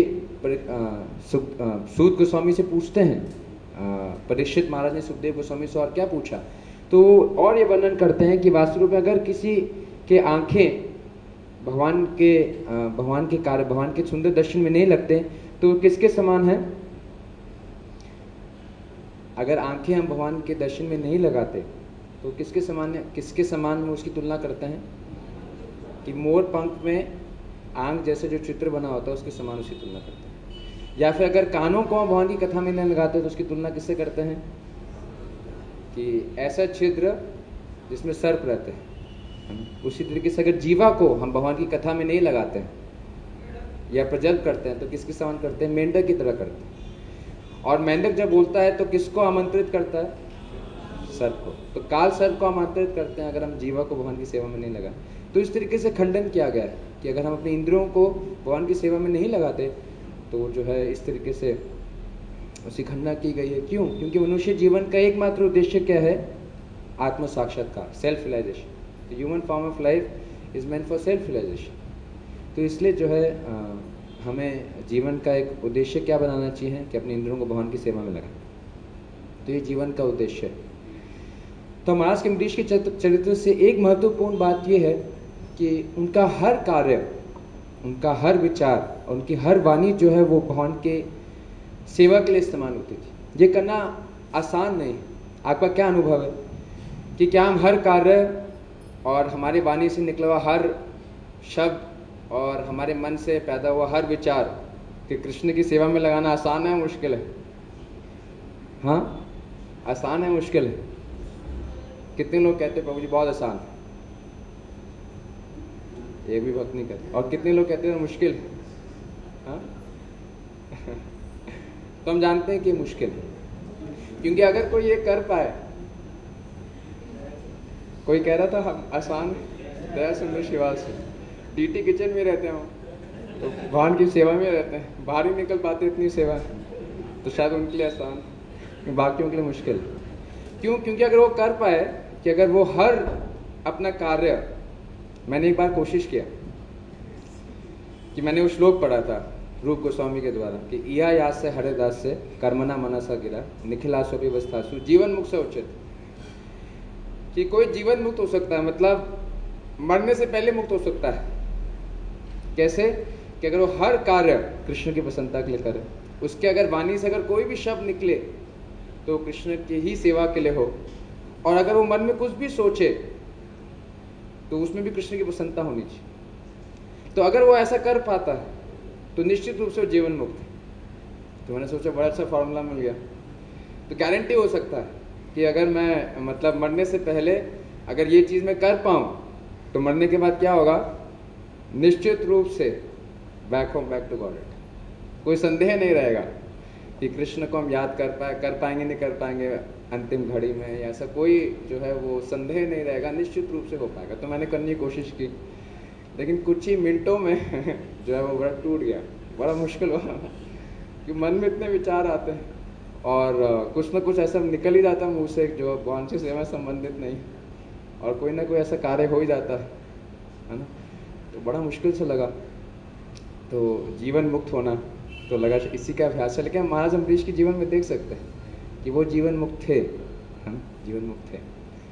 सूत गोस्वामी से पूछते हैं, परीक्षित महाराज ने सुखदेव गोस्वामी से और क्या पूछा, तो और ये वर्णन करते हैं कि वास्तव में अगर किसी के आंखें भगवान के कार्य, भगवान के सुंदर दर्शन में नहीं लगते तो किसके समान है। अगर आंखें हम भगवान के दर्शन में नहीं लगाते तो किसके समान में उसकी तुलना करते हैं कि मोर पंख में आंख जैसे जो चित्र बना होता है उसके समान उसकी तुलना करते हैं। या फिर अगर कानों को भगवान की कथा में नहीं लगाते तो उसकी तुलना किससे करते हैं कि ऐसा छिद्र जिसमें सर्प रहते हैं। उसी तरीके से अगर जीवा को हम भगवान की कथा में नहीं लगाते हैं या प्रज्वलित करते हैं तो किसके समान करते हैं, मेंढक की तरह करते हैं। और मेंढक जब बोलता है तो किसको आमंत्रित करता है, सर्प को। तो काल सर्प को आमंत्रित करते हैं अगर हम जीवा को भगवान की सेवा में नहीं लगाए। तो इस तरीके से खंडन किया गया है कि अगर हम अपने इंद्रियों को भगवान की सेवा में नहीं लगाते तो जो है इस तरीके से उसकी खंडना की गई है। क्यों? क्योंकि मनुष्य जीवन का एकमात्र उद्देश्य क्या है, आत्म साक्षात्कार, self realisation. Human form of life is meant for self realisation. तो इसलिए जो है हमें जीवन का एक उद्देश्य क्या बनाना चाहिए कि अपने इंद्रियों को भगवान की सेवा में लगाएं। तो ये जीवन का उद्देश्य है। तो महाराज के अम्बरीश के चरित्र से एक महत्वपूर्ण बात यह है कि उनका हर कार्य, उनका हर विचार, उनकी हर वाणी जो है वो भगवान के सेवा के लिए इस्तेमाल होती थी। ये करना आसान नहीं। आपका क्या अनुभव है कि क्या हम हर कार्य और हमारी वाणी से निकला हुआ हर शब्द और हमारे मन से पैदा हुआ हर विचार कि कृष्ण की सेवा में लगाना आसान है, मुश्किल है? हाँ, आसान है, मुश्किल है? कितने लोग कहते हैं प्रभु जी बहुत आसान है, एक भी भक्त नहीं कहते। और कितने लोग कहते हैं मुश्किल है? हाँ तो हम जानते हैं कि मुश्किल है, क्योंकि अगर कोई ये कर पाए, कोई कह रहा था हम आसान दया सुंदर शिवाल से डीटी किचन में रहते हो तो भगवान की सेवा में रहते हैं, बाहर ही निकल पाते इतनी सेवा है, तो शायद उनके लिए आसान, बाकियों के लिए मुश्किल। क्यों? क्योंकि अगर वो कर पाए कि अगर वो हर अपना कार्य, मैंने एक बार कोशिश किया कि मैंने वो श्लोक पढ़ा था रूप गोस्वामी के द्वारा कि इया यास से हरिदास से कर्मना मनसा गिरा निखिलासो व्यवस्थासु जीवन मुक्त से उचित, कि कोई जीवन मुक्त हो सकता है, मतलब मरने से पहले मुक्त हो सकता है। कैसे? कि अगर वो हर कार्य कृष्ण की प्रसन्नता के लिए करे, उसके अगर वाणी से अगर कोई भी शब्द निकले तो कृष्ण की ही सेवा के लिए हो, और अगर वो मन में कुछ भी सोचे तो उसमें भी कृष्ण की प्रसन्नता होनी चाहिए। तो अगर वो ऐसा कर पाता है तो निश्चित रूप से वो जीवन मुक्त है। तो मैंने सोचा बड़ा अच्छा फॉर्मूला मिल गया। तो गारंटी हो सकता है कि अगर मैं मतलब मरने से पहले अगर ये चीज़ मैं कर पाऊँ तो मरने के बाद क्या होगा, निश्चित रूप से बैक टू गॉड। कोई संदेह नहीं रहेगा कि कृष्ण को हम याद कर पाएंगे नहीं कर पाएंगे अंतिम घड़ी में, या ऐसा कोई जो है वो संदेह नहीं रहेगा, निश्चित रूप से हो पाएगा। तो मैंने करने की कोशिश की, लेकिन कुछ ही मिनटों में जो है वो बड़ा टूट गया, बड़ा मुश्किल हुआ कि मन में इतने विचार आते हैं और कुछ ना कुछ ऐसा निकल ही जाता मुँह से जो भगवान की सेवा संबंधित नहीं, और कोई ना कोई ऐसा कार्य हो ही जाता है ना। तो बड़ा मुश्किल से लगा। तो जीवन मुक्त होना तो लगा इसी का अभ्यास है। लेकिन महाराज अम्बरीश के जीवन में देख सकते हैं कि वो जीवन मुक्त थे, है ना, जीवन मुक्त थे।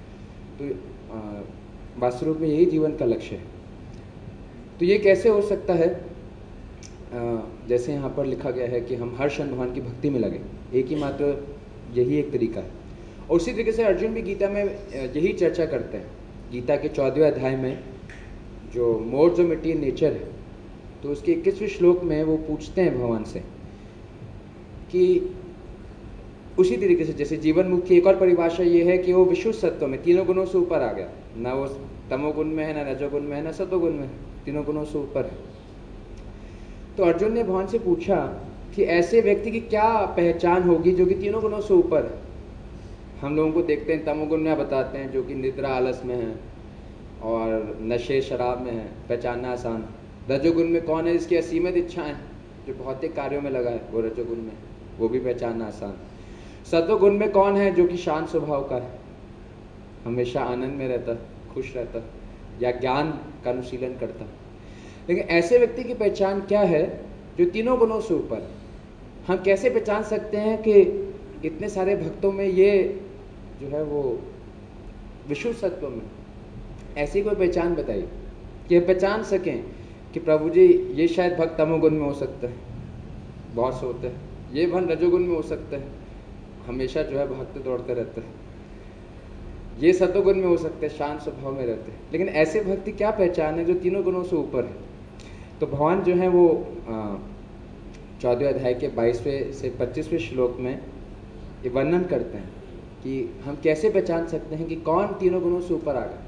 तो वास्तव रूप में यही जीवन का लक्ष्य है। तो ये कैसे हो सकता है? जैसे यहाँ पर लिखा गया है कि हम हर क्षण भगवान की भक्ति में लगे, एक ही मात्र यही एक तरीका है। और उसी तरीके से अर्जुन भी गीता में यही चर्चा करते हैं। गीता के 14वें अध्याय में जो मोर जो मटेरियल नेचर है, तो उसके 21वें श्लोक में वो पूछते हैं भगवान से कि उसी तरीके से जैसे जीवन मुक्त की एक और परिभाषा ये है कि वो विशुद्ध सत्व में तीनों गुणों से ऊपर आ गया, ना वो तमोगुण में है, ना रजोगुण में है, ना सतोगुण में है, तीनों गुणों से ऊपर है। तो अर्जुन ने भगवान से पूछा कि ऐसे व्यक्ति की क्या पहचान होगी जो कि तीनों गुणों से ऊपर है। हम लोगों को देखते हैं तमोगुण में बताते हैं जो कि निद्रा आलस में है और नशे शराब में है, पहचानना आसान। रजोगुण में कौन है जिसकी असीमित इच्छाएं जो भौतिक कार्यों में लगा है, वो रजोगुण में, वो भी पहचानना आसान। सत्वगुण में कौन है जो कि शांत स्वभाव का है, हमेशा आनंद में रहता, खुश रहता या ज्ञान का अनुशीलन करता। लेकिन ऐसे व्यक्ति की पहचान क्या है जो तीनों गुणों से ऊपर है। हम कैसे पहचान सकते हैं कि इतने सारे भक्तों में ये जो है वो विशुद्ध सत्व में, ऐसी कोई पहचान बताइए कि पहचान सकें कि प्रभु जी ये शायद भक्त तमोगुण में हो सकता है, बहुत से होते हैं, ये भक्त रजोगुण में हो सकता है, हमेशा जो है भक्त दौड़ते रहते हैं, ये सतोगुण में हो सकते हैं, शांत स्वभाव में रहते हैं। लेकिन ऐसे भक्ति क्या पहचान है जो तीनों गुणों से ऊपर है। तो भगवान जो है वो 14वें अध्याय के 22वें से 25वें श्लोक में ये वर्णन करते हैं कि हम कैसे पहचान सकते हैं कि कौन तीनों गुणों से ऊपर आ गया,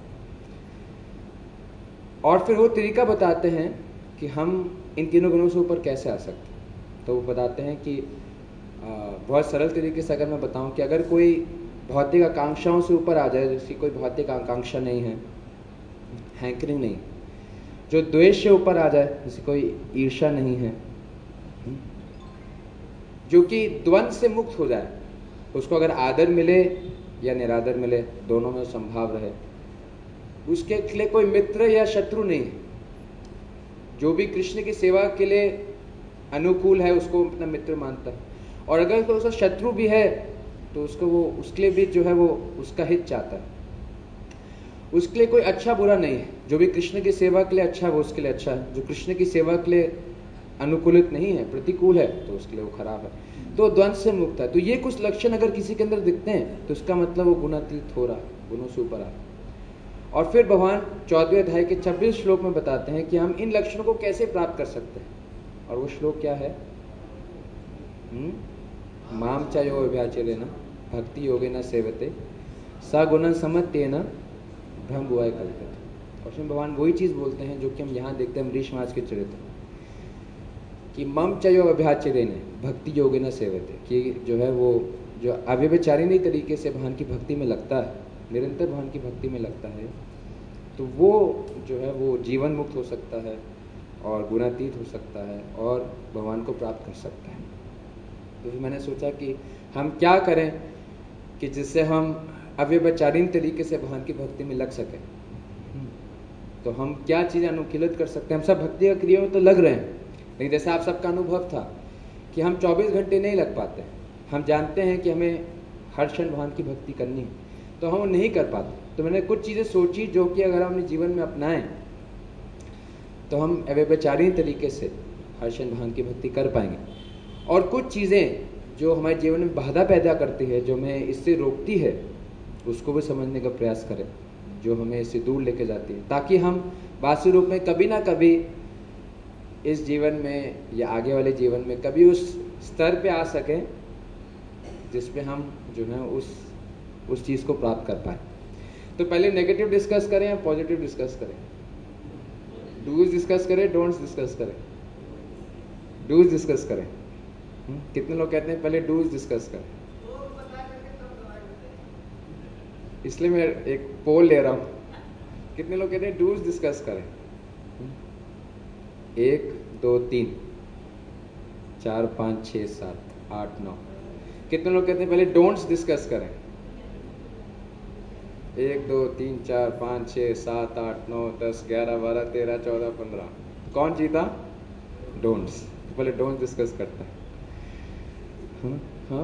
और फिर वो तरीका बताते हैं कि हम इन तीनों गुणों से ऊपर कैसे आ सकते हैं। तो वो बताते हैं कि बहुत सरल तरीके से अगर मैं बताऊं कि अगर कोई भौतिक आकांक्षाओं से ऊपर आ जाए, जिसकी कोई भौतिक आकांक्षा नहीं है, हैंकरिंग नहीं, जो द्वेष से ऊपर आ जाए, जिसकी कोई ईर्ष्या नहीं है, जो कि द्वंद्व से मुक्त हो जाए, उसको अगर आदर मिले या निरादर मिले, दोनों में संभाव रहे, उसके लिए कोई मित्र या शत्रु नहीं है, जो भी कृष्ण की सेवा के लिए अनुकूल है उसको अपना मित्र मानता है, और अगर तो उसका शत्रु भी है तो उसको वो उसके लिए भी जो है वो उसका हित चाहता है, उसके लिए कोई अच्छा बुरा नहीं है। जो भी कृष्ण की सेवा के लिए अच्छा है वो उसके लिए अच्छा है, जो कृष्ण की सेवा के लिए अनुकूलित नहीं है, प्रतिकूल है, तो उसके लिए वो खराब है। तो द्वंद्व से मुक्त है। तो ये कुछ लक्षण अगर किसी के अंदर दिखते हैं तो उसका मतलब वो गुणातीत हो रहा है, गुणों से ऊपर आ रहा है। और फिर भगवान 14वें अध्याय के 26 श्लोक में बताते हैं कि हम इन लक्षणों को कैसे प्राप्त कर सकते हैं। और वो श्लोक क्या है? माम च यो व्यभिचारेण भक्ति योगेन सेवते सगुणं समत्येन ब्रह्म भुवाय कल्पते। और उसमें भगवान वही चीज बोलते हैं जो कि हम यहाँ देखते हैं अम्बरीश महाराज के चरित्र कि मम च यो व्यभिचारेण भक्ति योगेन सेवते, कि जो है वो जो अव्यभिचारिणी तरीके से भगवान की भक्ति में लगता है, निरंतर भगवान की भक्ति में लगता है, तो वो जो है वो जीवन मुक्त हो सकता है और गुणातीत हो सकता है और भगवान को प्राप्त कर सकता है। तो फिर मैंने सोचा कि हम क्या करें कि जिससे हम अव्यभिचारिणी तरीके से भगवान की भक्ति में लग सकें। तो हम क्या चीज़ें अनुकूलित कर सकते हैं। हम सब भक्ति क्रिया में तो लग रहे हैं, लेकिन जैसे आप सबका अनुभव था कि हम 24 घंटे नहीं लग पाते। हम जानते हैं कि हमें हर क्षण भगवान की भक्ति करनी है, तो हम वो नहीं कर पाते। तो मैंने कुछ चीज़ें सोची जो कि अगर हम अपने जीवन में अपनाएं तो हम अव्यभिचारिणी तरीके से हर क्षण भगवान की भक्ति कर पाएंगे। और कुछ चीज़ें जो हमारे जीवन में बाधा पैदा करती है, जो हमें इससे रोकती है, उसको भी समझने का प्रयास करें, जो हमें इससे दूर लेके जाती है, ताकि हम वास्तविक रूप में कभी ना कभी इस जीवन में या आगे वाले जीवन में कभी उस स्तर पे आ सकें जिसपे हम जो है उस चीज़ को प्राप्त कर पाए। तो पहले नेगेटिव डिस्कस करें या पॉजिटिव डिस्कस करें? डूज डिस्कस करें, डोंट्स डिस्कस करें? डूज डिस्कस करें। कितने लोग कहते हैं पहले डूज डिस्कस करें? इसलिए मैं एक पोल ले रहा हूँ। कितने लोग कहते हैं डूज डिस्कस करें? 1 2 3 4 5 6 7 8 9। कितने लोग कहते हैं पहले डोंट्स डिस्कस करें? 1 2 3 4 5 6 7 8 9 10 11 12 13 14 15। कौन जीता? डोंट्स। पहले डोंट्स डिस्कस करता है। हाँ,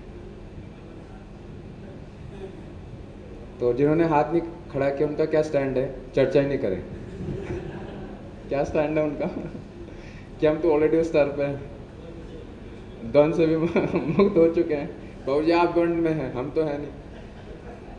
तो जिन्होंने हाथ नहीं खड़ा किया उनका क्या स्टैंड है? चर्चा ही नहीं करें। क्या स्टैंड है उनका? कि हम तो ऑलरेडी उस स्तर पे हैं, द्वंद्व से भी मुक्त हो चुके हैं। बाबू जी आप द्वंद्व में हैं, हम तो है नहीं।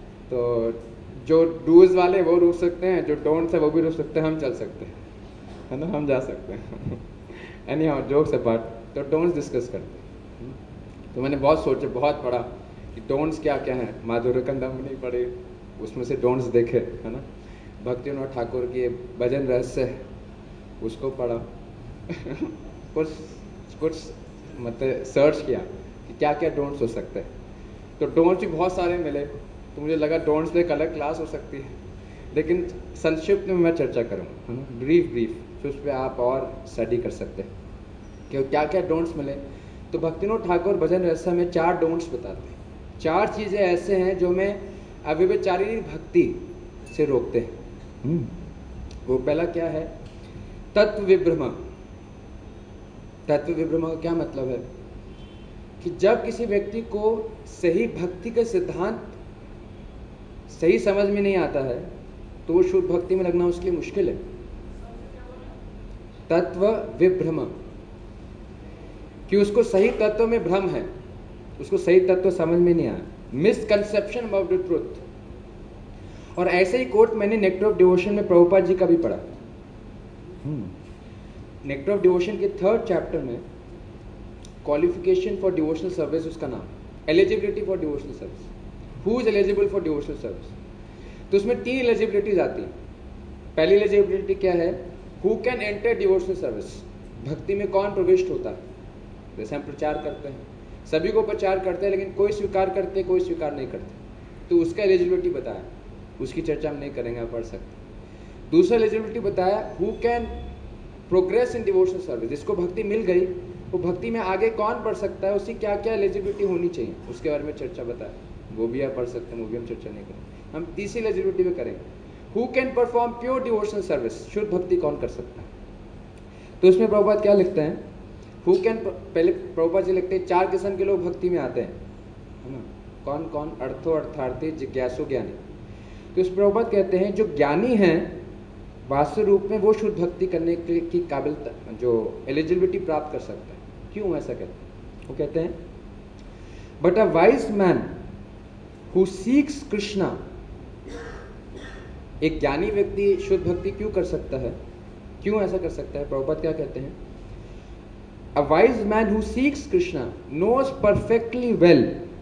तो जो डूज वाले वो रुक सकते हैं, जो डोंट्स है वो भी रुक सकते हैं, हम चल सकते हैं। है ना, हम जा सकते हैं। एनी हाउ, जोक्स अपार्ट, तो डोंट्स डिस्कस करते हैं। तो मैंने बहुत सोचे, बहुत पढ़ा कि डोंट्स क्या क्या हैं। माधुर्य कंदम्बनी पढ़े, उसमें से डोंट्स देखे, है ना। भक्ति विनोद ठाकुर की भजन रहस्य है, उसको पढ़ा। कुछ कुछ मतलब सर्च किया कि क्या क्या डोंट्स हो सकते हैं। तो डोंट्स भी बहुत सारे मिले, तो मुझे लगा डोंट्स पे एक अलग क्लास हो सकती है, लेकिन संक्षिप्त में मैं चर्चा करूँगा, है ना, ब्रीफ, फिर उस पर आप और स्टडी कर सकते हैं कि क्या क्या डोंट्स मिले। तो भक्ति विनोद ठाकुर भजन रहस्य में 4 डोंट्स बताते हैं। 4 चीज़ें ऐसे हैं जो मैं अव्यभिचारिणी भक्ति से रोकते हैं। वो पहला क्या है? तत्व विभ्रम। तत्व विभ्रम का क्या मतलब है कि जब किसी व्यक्ति को सही भक्ति का सिद्धांत सही समझ में नहीं आता है तो वो शुद्ध भक्ति में लगना उसके लिए मुश्किल है। तत्व विभ्रम, कि उसको सही तत्व में भ्रम है, उसको सही तत्व समझ में नहीं आया, मिसकंसेप्शन अबाउट द ट्रुथ। और ऐसे ही कोट मैंने नेक्टर ऑफ डिवोशन में प्रभुपाद जी का भी पढ़ा। नेक्टर ऑफ डिवोशन के 3rd चैप्टर में क्वालिफिकेशन फॉर डिवोशनल सर्विस उसका नाम, eligibility for devotional service, who is eligible for devotional service. तो उसमें 3 एलिजिबिलिटीज आती हैं। पहली एलिजिबिलिटी क्या है? Who can enter devotional service, भक्ति में कौन प्रविष्ट होता है। जैसे हम प्रचार करते हैं, सभी को प्रचार करते हैं, लेकिन कोई स्वीकार करते, कोई स्वीकार नहीं करते, तो उसका एलिजिबिलिटी बताया, उसकी चर्चा हम नहीं करेंगे, आप पढ़ सकते। दूसरा एलिजिबिलिटी बताया who can progress in devotional service, जिसको भक्ति मिल गई वो भक्ति में आगे कौन बढ़ सकता है, उसकी क्या क्या एलिजिबिलिटी होनी चाहिए, उसके बारे में चर्चा बताया। वो भी आप पढ़ सकते हैं, वो भी हम चर्चा नहीं करेंगे। हम तीसरी एलिजिबिलिटी में करेंगे who can perform pure devotional service, शुद्ध भक्ति कौन कर सकता है। तो इसमें प्रभुपाद क्या लिखते हैं? हु कैन, पहले प्रभुपाद जी लिखते हैं 4 किस्म के लोग भक्ति में आते हैं, है ना। कौन कौन? अर्थो अर्थार्थी, जिज्ञासु, ज्ञानी। तो इस प्रभुपाद कहते हैं जो ज्ञानी हैं वास्तव रूप में वो शुद्ध भक्ति करने की काबिल, जो एलिजिबिलिटी प्राप्त कर सकता है। क्यों ऐसा कहते हैं? वो कहते हैं but a wise man who seeks Krishna, एक ज्ञानी व्यक्ति शुद्ध भक्ति क्यों कर सकता है, क्यों ऐसा कर सकता है? प्रभुपाद क्या कहते हैं? A wise man who seeks Krishna knows perfectly well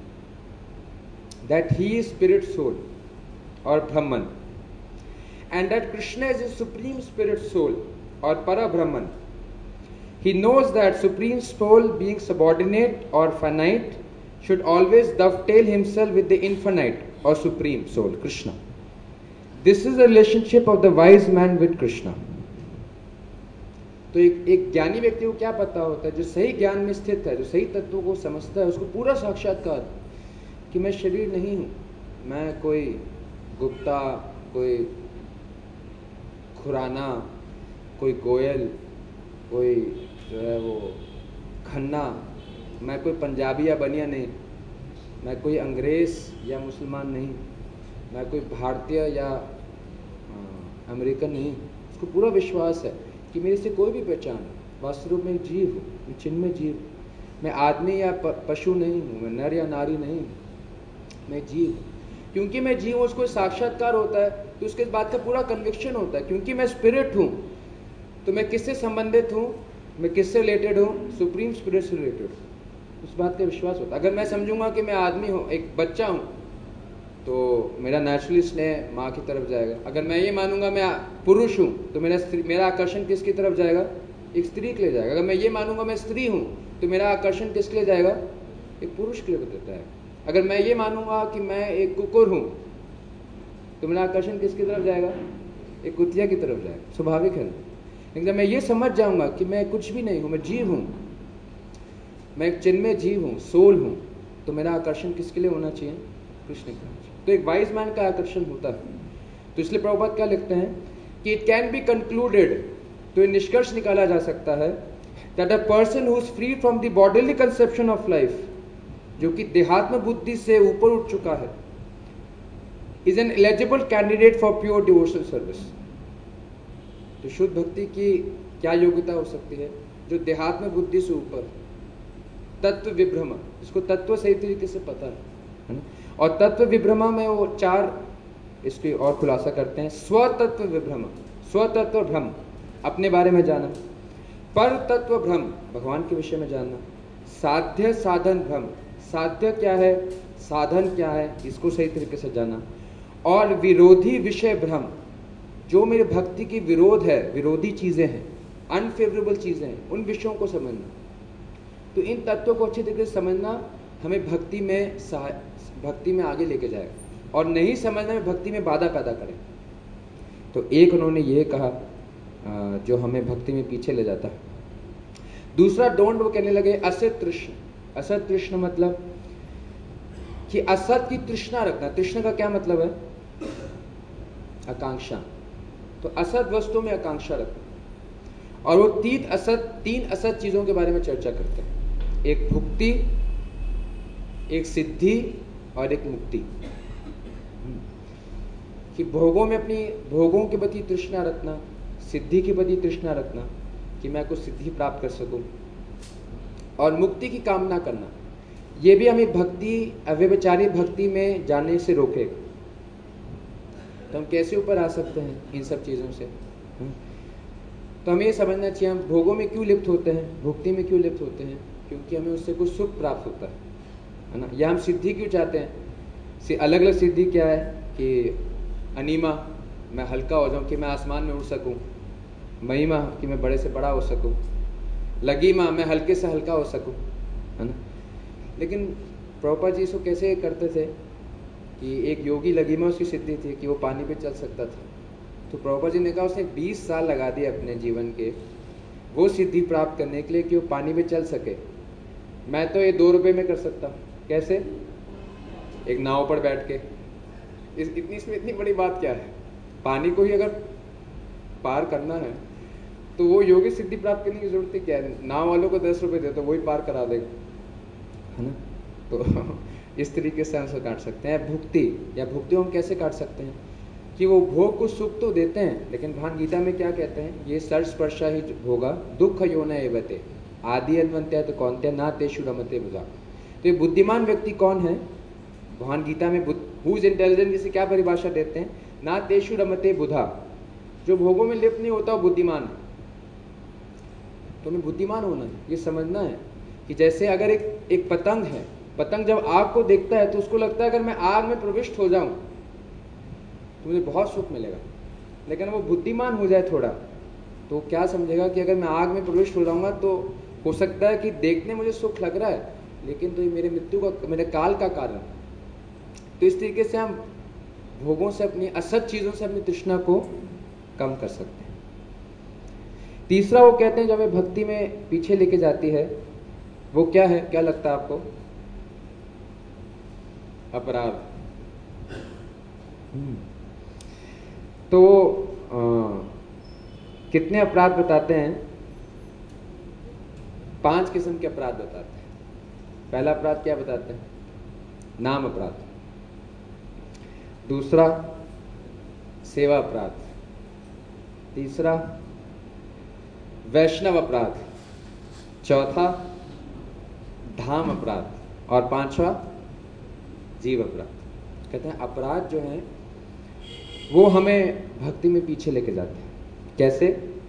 that he is spirit soul or Brahman, and that Krishna is his supreme spirit soul or Para Brahman. He knows that supreme soul, being subordinate or finite, should always dovetail himself with the infinite or supreme soul, Krishna. This is the relationship of the wise man with Krishna. तो एक ज्ञानी व्यक्ति को क्या पता होता है? जो सही ज्ञान में स्थित है, जो सही तत्वों को समझता है, उसको पूरा साक्षात्कार कि मैं शरीर नहीं हूँ, मैं कोई गुप्ता, कोई खुराना, कोई गोयल, कोई जो है वो खन्ना, मैं कोई पंजाबी या बनिया नहीं, मैं कोई अंग्रेज या मुसलमान नहीं, मैं कोई भारतीय या अमेरिकन नहीं। उसको पूरा विश्वास है कि मेरे से कोई भी पहचान है, वास्तव रूप में जीव हूँ, मैं चिन्मय जीव हूँ, मैं आदमी या पशु नहीं हूँ, मैं नर या नारी नहीं हूँ, मैं जीव हूँ। क्योंकि मैं जीव हूँ उसको साक्षात्कार होता है, तो उसके बात का पूरा कन्विक्शन होता है। क्योंकि मैं स्पिरिट हूँ तो मैं किससे संबंधित हूँ, मैं किससे रिलेटेड हूँ? सुप्रीम स्पिरिट से रिलेटेड हूँ, उस बात का विश्वास होता है। अगर मैं समझूंगा कि मैं आदमी हूँ, एक बच्चा हूँ, तो मेरा नेचुरली स्नेह माँ की तरफ जाएगा। अगर मैं ये मानूंगा मैं पुरुष हूँ तो मेरा आकर्षण किसकी तरफ जाएगा? एक स्त्री के लिए जाएगा। अगर मैं ये मानूंगा मैं स्त्री हूँ तो मेरा आकर्षण किसके लिए जाएगा? एक पुरुष के लिए देता है। अगर मैं ये मानूंगा कि मैं एक कुकुर हूँ तो मेरा आकर्षण किसकी तरफ जाएगा? एक कुतिया की तरफ जाएगा। स्वाभाविक है। लेकिन जब मैं ये समझ जाऊंगा कि मैं कुछ भी नहीं हूँ, मैं जीव हूँ, मैं एक चिन्मय जीव हूँ, सोल हूँ, तो मेरा आकर्षण किसके लिए होना चाहिए? कृष्ण के। तो एक वाइज मैन का आकर्षण होता है। तो इसलिए प्रभुपाद क्या लिखते हैं कि इट कैन बी कंक्लूडेड, तो ये निष्कर्ष निकाला जा सकता है that a person who is free from the bodily conception of life, जो कि देहात्म बुद्धि से ऊपर उठ चुका है, is an eligible candidate for pure devotional service. तो शुद्ध भक्ति की क्या योग्यता हो सकती है? जो देहात्म बुद्धि से ऊपर, तत्व विभ्रम, इसको तत्व सही तरीके से पता है ना। और तत्व विभ्रमा में वो 4 इसकी और खुलासा करते हैं। स्वतत्व विभ्रम, स्वतत्व भ्रम, अपने बारे में जाना। पर तत्व भ्रम, भगवान के विषय में जानना। साध्य साधन भ्रम, साध्य क्या है, साधन क्या है, इसको सही तरीके से जाना। और विरोधी विषय भ्रम, जो मेरे भक्ति की विरोध है, विरोधी चीजें हैं, अनफेवरेबल चीजें हैं, उन विषयों को समझना। तो इन तत्वों को अच्छी तरीके से समझना हमें भक्ति में आगे लेके जाएगा, और नहीं समझना में भक्ति में बाधा पैदा करे। तो एक उन्होंने ये कहा जो हमें भक्ति में पीछे ले जाता है। दूसरा डोंट, वो कहने लगे असत तृष्ण। असत तृष्ण मतलब कि असत की तृष्णा रखना। तृष्णा का क्या मतलब है, आकांक्षा। तो असत वस्तु में आकांक्षा रखना। और वो तीन असत चीजों के बारे में चर्चा करते हैं, एक भुक्ति, एक सिद्धि और एक मुक्ति। कि भोगों के प्रति तृष्णा रखना, सिद्धि के प्रति तृष्णा रखना कि मैं कुछ सिद्धि प्राप्त कर सकूं, और मुक्ति की कामना करना। ये भी हमें अव्यभिचारी भक्ति में जाने से रोकेगा। तो हम कैसे ऊपर आ सकते हैं इन सब चीजों से? तो हमें ये समझना चाहिए हम भोगों में क्यों लिप्त होते हैं, भुक्ति में क्यों लिप्त होते हैं, क्योंकि हमें उससे कुछ सुख प्राप्त होता है ना। या हम सिद्धि क्यों चाहते हैं? अलग अलग सिद्धि क्या है कि अनिमा, मैं हल्का हो जाऊं कि मैं आसमान में उड़ सकूं। महिमा, कि मैं बड़े से बड़ा हो सकूं। लगीमा, मैं हल्के से हल्का हो सकूं, है ना। लेकिन प्रभुपाद जी इसको कैसे करते थे कि एक योगी लगीमा उसकी सिद्धि थी कि वो पानी पे चल सकता था। तो प्रभुपाद जी ने कहा उसने 20 साल लगा दिए अपने जीवन के वो सिद्धि प्राप्त करने के लिए कि वो पानी पे चल सके। मैं तो ये 2 रुपये में कर सकता हूँ। कैसे? एक नाव पर बैठ के। इसमें इतनी बड़ी बात क्या है? पानी को ही अगर पार करना है तो वो योगी सिद्धि प्राप्त करने की जरूरत क्या है? नाव वालों को 10 रुपये दे तो वही पार करा देगा, है ना। तो इस तरीके से हम उसे काट सकते हैं। भुक्ति हम कैसे काट सकते हैं कि वो भोग को सुख तो देते हैं, लेकिन भगवान गीता में क्या कहते हैं? ये सर्वस्पर्शा ही भोगा दुख योन एवते आदि अन्वंत्य तो कौनते ना तेषु रमते बुधा। तो ये बुद्धिमान व्यक्ति कौन है? भगवान गीता में हु इज इंटेलिजेंट इसे क्या परिभाषा देते हैं? ना तेषु रमते बुधा, जो भोगों में लिप्त नहीं होता वो बुद्धिमान है। तो हमें बुद्धिमान होना है, ये समझना है कि जैसे अगर एक पतंग है, पतंग जब आग को देखता है तो उसको लगता है अगर मैं आग में प्रविष्ट हो जाऊं तो मुझे बहुत सुख मिलेगा। लेकिन वो बुद्धिमान हो जाए थोड़ा तो क्या समझेगा कि अगर मैं आग में प्रविष्ट हो जाऊंगा तो हो सकता है कि देखने मुझे सुख लग रहा है, लेकिन तो ये मेरे मृत्यु का, मेरे काल का कारण। तो इस तरीके से हम भोगों से, अपनी असत चीजों से अपनी तृष्णा को कम कर सकते हैं। तीसरा वो कहते हैं जो हमें भक्ति में पीछे लेके जाती है, वो क्या है? क्या लगता है आपको? अपराध। तो कितने अपराध बताते हैं? 5 किस्म के अपराध बताते हैं। पहला अपराध क्या बताते हैं? नाम अपराध। दूसरा सेवा अपराध। तीसरा वैष्णव अपराध। चौथा धाम अपराध। और 5वां जीव अपराध। कहते हैं अपराध जो है वो हमें भक्ति में पीछे लेके जाते हैं। कैसे?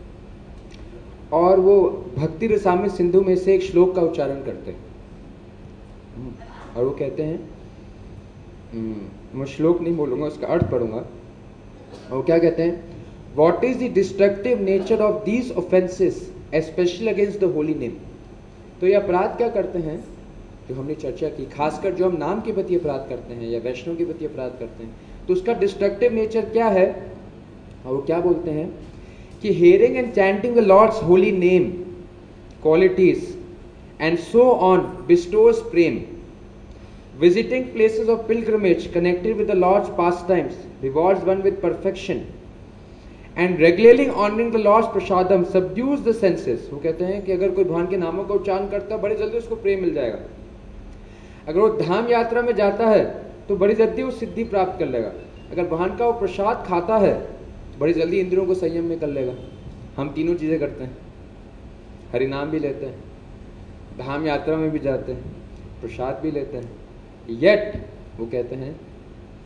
और वो भक्ति रसामृत सिंधु में से एक श्लोक का उच्चारण करते हैं और वो कहते हैं, मैं श्लोक नहीं बोलूंगा, उसका अर्थ पढ़ूंगा। और वो क्या कहते हैं? What is the destructive nature of these offenses, especially against the holy name? तो ये अपराध क्या करते हैं जो हमने चर्चा की, खासकर जो हम नाम के प्रति अपराध करते हैं या वैष्णव के प्रति अपराध करते हैं, तो उसका डिस्ट्रक्टिव नेचर क्या है? और वो क्या बोलते हैं कि hearing and chanting the Lord's holy name qualities and so on bestows prem. Visiting places of pilgrimage connected with the Lord's pastimes rewards one with perfection. And regularly honoring the Lord's prasadam subdues the senses. वो कहते हैं कि अगर कोई भगवान के नामों का उच्चारण करता है बड़ी जल्दी उसको प्रेम मिल जाएगा। अगर वो धाम यात्रा में जाता है तो बड़ी जल्दी वो सिद्धि प्राप्त कर लेगा। अगर भगवान का वो प्रसाद खाता है तो बड़ी जल्दी इंद्रियों को संयम में कर लेगा। हम तीनों चीज़ें करते हैं, हरि नाम भी लेते हैं, धाम यात्रा में भी जाते हैं, प्रसाद भी लेते हैं, येट वो कहते हैं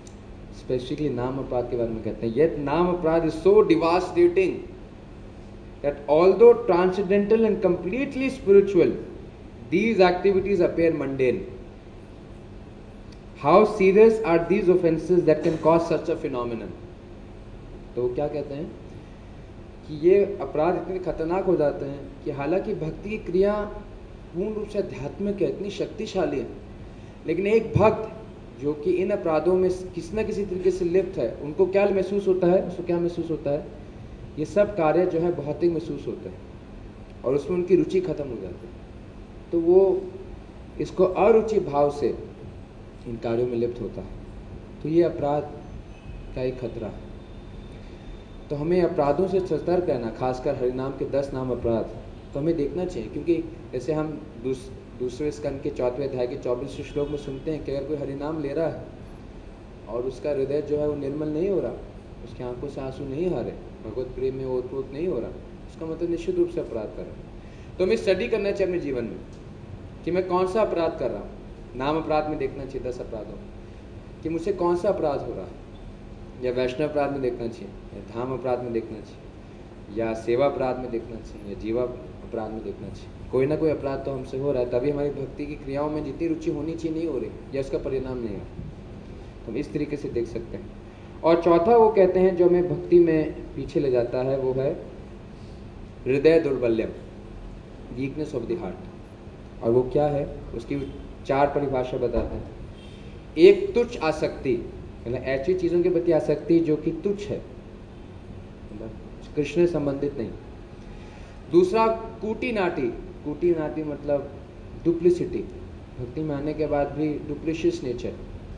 स्पेसिफिकली नाम अपराध के बारे में कहते हैं, येट नाम अपराध is so devastating that although transcendental and completely spiritual, these activities appear mundane. How serious are these offenses that can cause such a phenomenon? तो वो क्या कहते हैं कि ये अपराध इतने खतरनाक हो जाते हैं कि हालांकि भक्ति की क्रिया पूर्ण रूप से आध्यात्मिक है, इतनी शक्तिशाली है, लेकिन एक भक्त जो कि इन अपराधों में किसी न किसी तरीके से लिप्त है, उनको क्या महसूस होता है? उसको क्या महसूस होता है? ये सब कार्य जो है भौतिक महसूस होते हैं और उसमें उनकी रुचि खत्म हो जाती है। तो वो इसको अरुचि भाव से इन कार्यों में लिप्त होता है। तो ये अपराध का एक खतरा है। तो हमें अपराधों से सतर्क रहना, खासकर हरिनाम के 10 नाम अपराध तो हमें देखना चाहिए, क्योंकि जैसे हम दूसरे स्कंद के 4वें अध्याय के 24वें श्लोक में सुनते हैं कि अगर कोई हरिनाम ले रहा है और उसका हृदय जो है वो निर्मल नहीं हो रहा, उसकी आंखों से आंसू नहीं आ रहे, भगवत प्रेम में ओतप्रोत नहीं हो रहा, उसका मतलब निश्चित रूप से अपराध कर रहा है। तो हमें स्टडी करना चाहिए अपने जीवन में कि मैं कौन सा अपराध कर रहा हूँ। नाम अपराध में देखना चाहिए 10 अपराधों कि मुझसे कौन सा अपराध हो रहा है, या वैष्णव अपराध में देखना चाहिए, या धाम अपराध में देखना चाहिए, या सेवा अपराध में देखना चाहिए, या जीवा अपराध में देखना चाहिए। कोई ना कोई अपराध तो हमसे हो रहा है, तभी हमारी भक्ति की क्रियाओं में जितनी रुचि होनी चाहिए नहीं हो रही, या उसका परिणाम नहीं हो रहा। तो हम इस तरीके से देख सकते हैं। और चौथा वो कहते हैं जो हमें भक्ति में पीछे ले जाता है, वो है हृदय दुर्बल्यम, वीकनेस ऑफ द हार्ट। और वो क्या है? उसकी 4 परिभाषा बताते हैं। एक तुच्छ आसक्ति, मतलब ऐसी चीजों के प्रति आसक्ति जो कि तुच्छ है, मतलब कृष्ण से संबंधित नहीं। दूसरा कूटी नाटी, कूटी नाटी मतलब डुप्लिसिटी, भक्ति में आने के बाद भी डुप्लिशियस नेचर।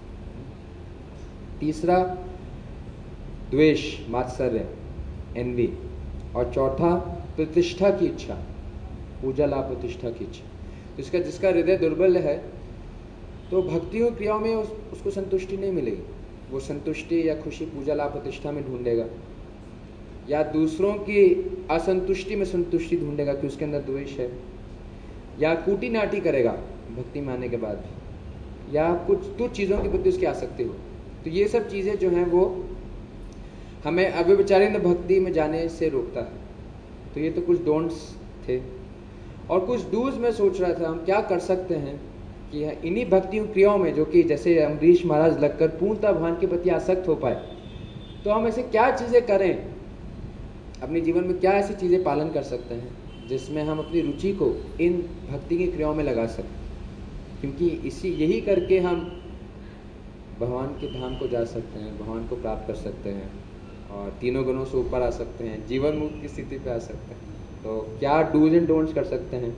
तीसरा द्वेष, मात्सर्य, एनवी। और चौथा प्रतिष्ठा की इच्छा, पूजा लाभ प्रतिष्ठा की इच्छा। जिसका हृदय दुर्बल है तो भक्तियों क्रियाओं में उसको संतुष्टि नहीं मिलेगी। वो संतुष्टि या खुशी पूजा लाभ प्रतिष्ठा में ढूंढेगा, या दूसरों की असंतुष्टि में संतुष्टि ढूंढेगा कि उसके अंदर द्वेष है, या कूटी नाटी करेगा भक्ति में आने के बाद, या कुछ चीज़ों के प्रति उसकी आसक्ति हो। तो ये सब चीज़ें जो हैं वो हमें अव्यभिचारिणी भक्ति में जाने से रोकता है। तो ये तो कुछ डोंट्स थे, और कुछ डूज में सोच रहा था हम क्या कर सकते हैं कि इन्हीं भक्ति क्रियाओं में, जो कि जैसे अम्बरीश महाराज लगकर पूर्णतः भगवान के प्रति आसक्त हो पाए, तो हम ऐसे क्या चीज़ें करें अपने जीवन में, क्या ऐसी चीज़ें पालन कर सकते हैं जिसमें हम अपनी रुचि को इन भक्ति की क्रियाओं में लगा सकें। क्योंकि यही करके हम भगवान के धाम को जा सकते हैं, भगवान को प्राप्त कर सकते हैं, और तीनों गुणों से ऊपर आ सकते हैं, जीवन मुक्त की स्थिति पे आ सकते हैं। तो क्या डूज एंड डोंट्स कर सकते हैं?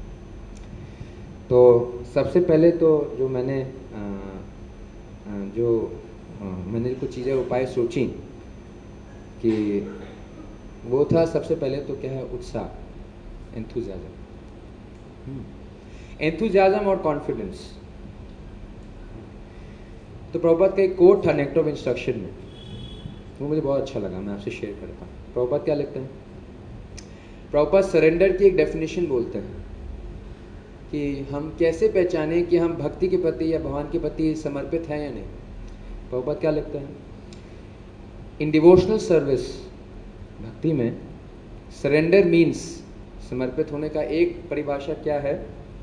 तो सबसे पहले तो जो मैंने कुछ चीज़ें उपाय सोची कि वो था, सबसे पहले तो क्या है? उत्साह, एंथुजियाज्म और कॉन्फिडेंस। तो प्रभुपाद का एक कोट था नेक्टर ऑफ इंस्ट्रक्शन में, वो मुझे बहुत अच्छा लगा, मैं आपसे शेयर करता हूँ। प्रभुपाद क्या लिखते हैं? प्रभुपाद सरेंडर की एक डेफिनेशन बोलते हैं कि हम कैसे पहचानें कि हम भक्ति के प्रति या भगवान के प्रति समर्पित हैं या नहीं। प्रभुपाद क्या लिखते हैं? इन डिवोशनल सर्विस, भक्ति में सरेंडर मीन्स, समर्पित होने का एक परिभाषा क्या है?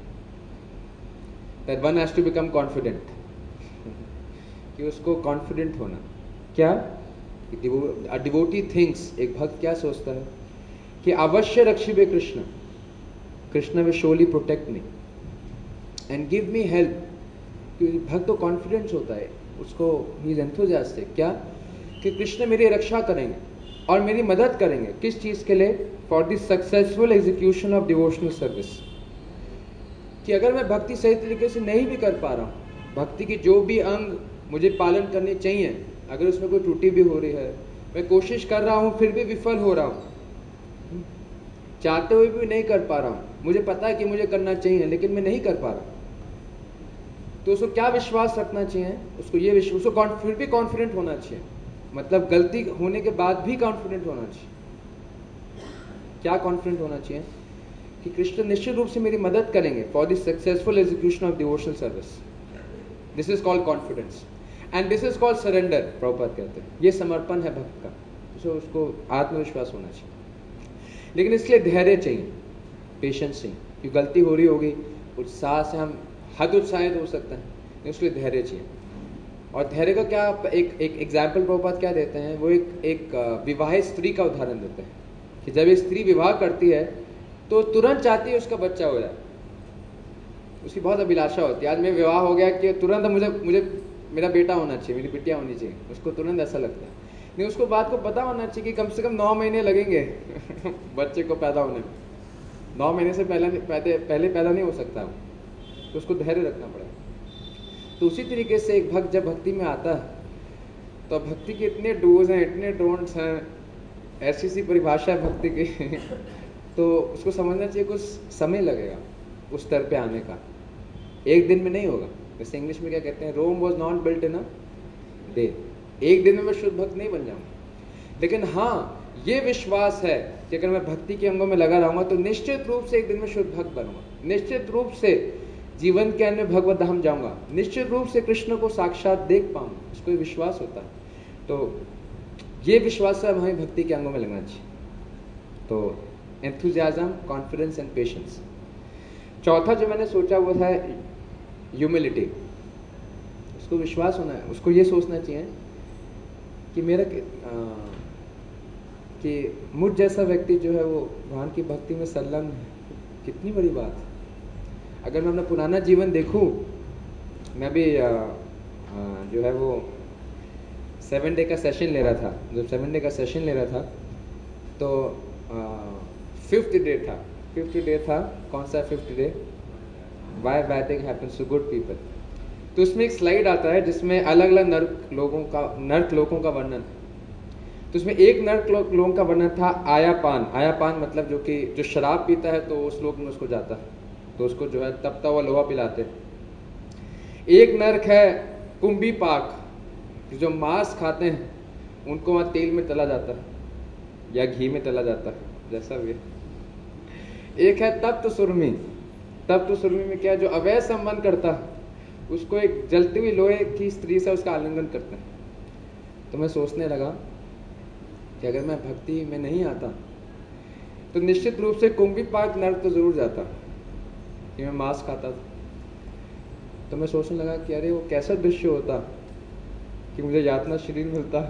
That one has to become confident, कि उसको कॉन्फिडेंट होना। क्या? अ डिवोटी थिंक्स, एक भक्त क्या सोचता है कि अवश्य रक्षिबे Krishna, Krishna will surely protect me and give me help. क्योंकि भक्त तो कॉन्फिडेंस होता है, उसको ही इज एंथुसियास्टिक, क्या कि कृष्ण मेरी रक्षा करेंगे और मेरी मदद करेंगे। किस चीज़ के लिए? For the successful execution of devotional service. कि अगर मैं भक्ति सही तरीके से नहीं भी कर पा रहा हूँ, भक्ति की जो भी अंग मुझे पालन करने चाहिए, अगर उसमें कोई त्रुटि भी हो रही है, मैं कोशिश कर रहा हूँ फिर भी विफल हो रहा हूँ, चाहते हुए भी नहीं कर पा रहा हूँ, मुझे पता है कि मुझे करना चाहिए लेकिन मैं नहीं कर पा रहा, तो उसको क्या विश्वास रखना चाहिए? उसको ये विश्वास, उसको फिर भी कॉन्फिडेंट होना चाहिए, मतलब गलती होने के बाद भी कॉन्फिडेंट होना चाहिए। क्या कॉन्फिडेंट होना चाहिए? कि कृष्ण निश्चित रूप से मेरी मदद करेंगे for the successful execution of devotional service. This is called confidence and this is called surrender. Prabhupada कहते हैं ये समर्पण है भक्त का, तो उसको आत्मविश्वास होना चाहिए। लेकिन इसके लिए धैर्य चाहिए, पेशेंस चाहिए, कि गलती हो रही होगी, उत्साह से हम हद उत्साहित हो सकते हैं, लेकिन उसके लिए धैर्य चाहिए। और धैर्य का क्या एक एग्जाम्पल प्रभुपाद क्या देते हैं, वो एक विवाहित स्त्री का उदाहरण देते हैं कि जब एक स्त्री विवाह करती है तो तुरंत चाहती है उसका बच्चा हो जाए, उसकी बहुत अभिलाषा होती है। आज मैं विवाह हो गया कि तुरंत मुझे मेरा बेटा होना चाहिए, मेरी बिटिया होनी चाहिए, उसको तुरंत ऐसा लगता है। नहीं, उसको बात को पता होना चाहिए कि कम से कम 9 महीने लगेंगे बच्चे को पैदा होने में। 9 महीने से पहले पैदा नहीं हो सकता, तो उसको धैर्य रखना पड़ेगा। तो उसी तरीके से एक भक्त जब भक्ति में आता है तो भक्ति के इतने डूज हैं, इतने डोंट्स हैं, ऐसी सी परिभाषा है भक्ति की तो उसको समझना चाहिए, कुछ समय लगेगा उस स्तर पे आने का, एक दिन में नहीं होगा। जैसे इंग्लिश में क्या कहते हैं, Rome was not built in a day. एक दिन में मैं शुद्ध भक्त नहीं बन जाऊंगा, लेकिन हाँ ये विश्वास है कि अगर मैं भक्ति के अंगों में लगा रहूंगा तो निश्चित रूप से एक दिन में शुद्ध भक्त बनूंगा, निश्चित रूप से जीवन के अन्य भगवत धाम जाऊंगा, निश्चित रूप से कृष्ण को साक्षात देख पाऊंगा, उसको विश्वास होता है। तो ये विश्वास है हमें भक्ति के अंगों में लगना चाहिए। तो एंथुजियाज्म, कॉन्फिडेंस एंड पेशेंस। चौथा जो मैंने सोचा वो था ह्यूमिलिटी। उसको विश्वास होना है, उसको ये सोचना चाहिए कि कि मुझ जैसा व्यक्ति जो है वो भगवान की भक्ति में संलग्न है, कितनी बड़ी बात है। अगर मैं अपना पुराना जीवन देखूं, मैं भी जो है वो 7 डे का सेशन ले रहा था। जब 7 डे का सेशन ले रहा था तो 5th डे था। कौन सा 5th day? Why bad thing happens to good people। तो उसमें एक स्लाइड आता है जिसमें अलग अलग नर्क लोगों का वर्णन है। तो उसमें एक नर्क लोगों का वर्णन था आयापान मतलब जो शराब पीता है तो उस लोग में उसको जाता है, तो उसको जो है तपता हुआ लोहा पिलाते हैं। एक नर्क है कुंभी पाक, जो मांस खाते हैं उनको वहाँ तेल में तला जाता है या घी में तला जाता है, जैसा भी। एक है तप्त सुरमी में क्या है, जो अवैध संबंध करता है उसको एक जलती हुई लोहे की स्त्री से उसका आलिंगन करते हैं। तो मैं सोचने लगा कि अगर मैं भक्ति में नहीं आता तो निश्चित रूप से कुंभी पाक नर्क तो जरूर जाता कि मैं मांस खाता था। तो मैं सोचने लगा कि अरे वो कैसा दृश्य होता कि मुझे यातना शरीर मिलता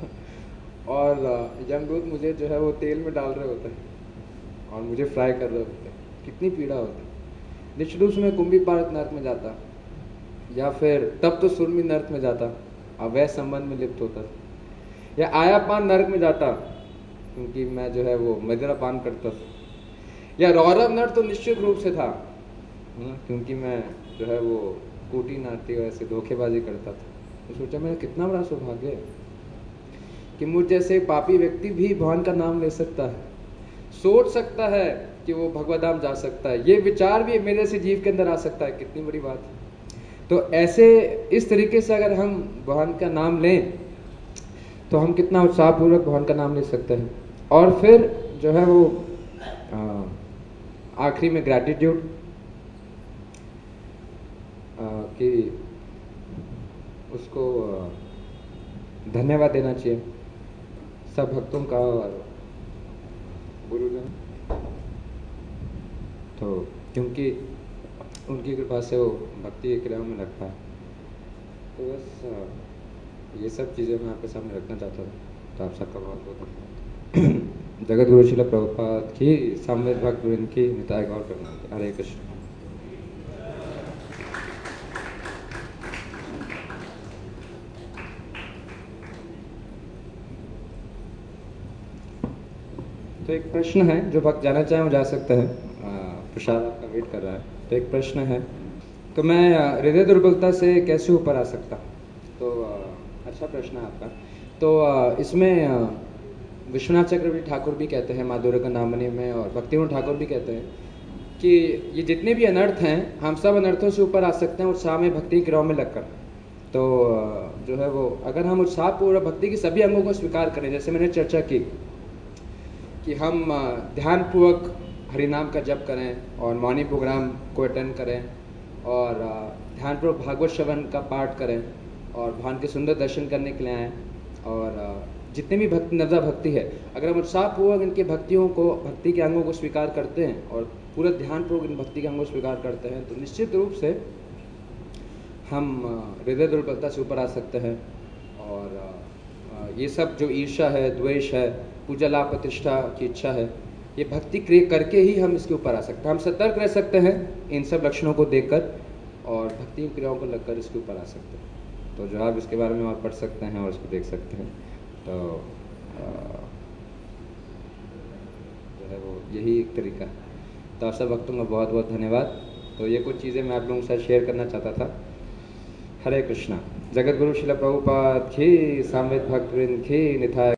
और यमदूत मुझे जो है वो तेल में डाल रहे होते हैं और मुझे फ्राई कर रहे होते हैं, कितनी पीड़ा होती। निश्चित रूप से मैं कुंभी पाक नर्क में जाता, या फिर तब तो सुरमी नर्क में जाता, अवैध संबंध में लिप्त होता, या आयापान नर्क में जाता क्योंकि मैं जो है वो मदिरा पान करता था, या रौरव नर्क तो निश्चित रूप से था क्योंकि मैं जो है वो कूटी नाटी और ऐसे धोखेबाजी करता था। तो सोचा मेरा कितना बड़ा सौभाग्य है कि मुझ जैसे पापी व्यक्ति भी भगवान का नाम ले सकता है, सोच सकता है कि वो भगवत धाम जा सकता है, ये विचार भी मेरे से जीव के अंदर आ सकता है, कितनी बड़ी बात है। तो ऐसे इस तरीके से अगर हम भगवान का नाम लें तो हम कितना उत्साहपूर्वक भगवान का नाम ले सकते हैं। और फिर जो है वो आखिरी में ग्रैटिट्यूड, कि उसको धन्यवाद देना चाहिए सब भक्तों का और गुरुजन, तो क्योंकि उनकी कृपा से वो भक्ति के क्रियाओं में लगता है। तो बस ये सब चीज़ें मैं आपके सामने रखना चाहता था। तो आप सबका बहुत बहुत धन्यवाद। जगत गुरु श्रील प्रभुपाद की, समवेत भक्त वृंद की, निताय गौर करना। हरे कृष्ण। तो एक प्रश्न है, जो भक्त जाना चाहे वो जा सकता है, प्रसाद आपका वेट कर रहा है। तो एक प्रश्न है, तो मैं हृदय दुर्बलता से कैसे ऊपर आ सकता? तो अच्छा प्रश्न है आपका। तो इसमें विश्वनाथ चक्रवर्ती ठाकुर भी कहते हैं माधुर्य का नामनी में, और भक्तिविनोद ठाकुर भी कहते हैं कि ये जितने भी अनर्थ हैं, हम सब अनर्थों से ऊपर आ सकते हैं उत्साह में भक्ति क्रियाओं में लगकर। तो जो है वो अगर हम उत्साहपूर्वक भक्ति की सभी अंगों को स्वीकार करें, जैसे मैंने चर्चा की कि हम ध्यानपूर्वक हरिनाम का जप करें और मॉर्निंग प्रोग्राम को अटेंड करें और ध्यानपूर्वक भागवत श्रवण का पाठ करें और भगवान के सुंदर दर्शन करने के लिए आएँ और जितने भी भक्ति नर्मदा भक्ति है, अगर हम उत्साहपूर्वक इनके भक्ति के अंगों को स्वीकार करते हैं और पूरे ध्यानपूर्वक इन भक्ति के अंगों को स्वीकार करते हैं, तो निश्चित रूप से हम हृदय दुर्बलता से ऊपर आ सकते हैं। और ये सब जो ईर्ष्या है, द्वेष है, पूजा लाभ प्रतिष्ठा की इच्छा है, ये भक्ति क्रिया करके ही हम इसके ऊपर आ सकते हैं। हम सतर्क रह सकते हैं इन सब लक्षणों को देखकर और भक्ति क्रियाओं को लगकर इसके ऊपर आ सकते हैं। तो जो आप इसके बारे में और पढ़ सकते हैं और इसको देख सकते हैं। तो जो है वो यही एक तरीका है। तो आप सब भक्तों का बहुत बहुत धन्यवाद। तो ये कुछ चीज़ें मैं आप लोगों के साथ शेयर करना चाहता था। हरे कृष्णा। जगत गुरु शिला प्रभुपाद की, सामवेद भक्तवृंद की, निथाय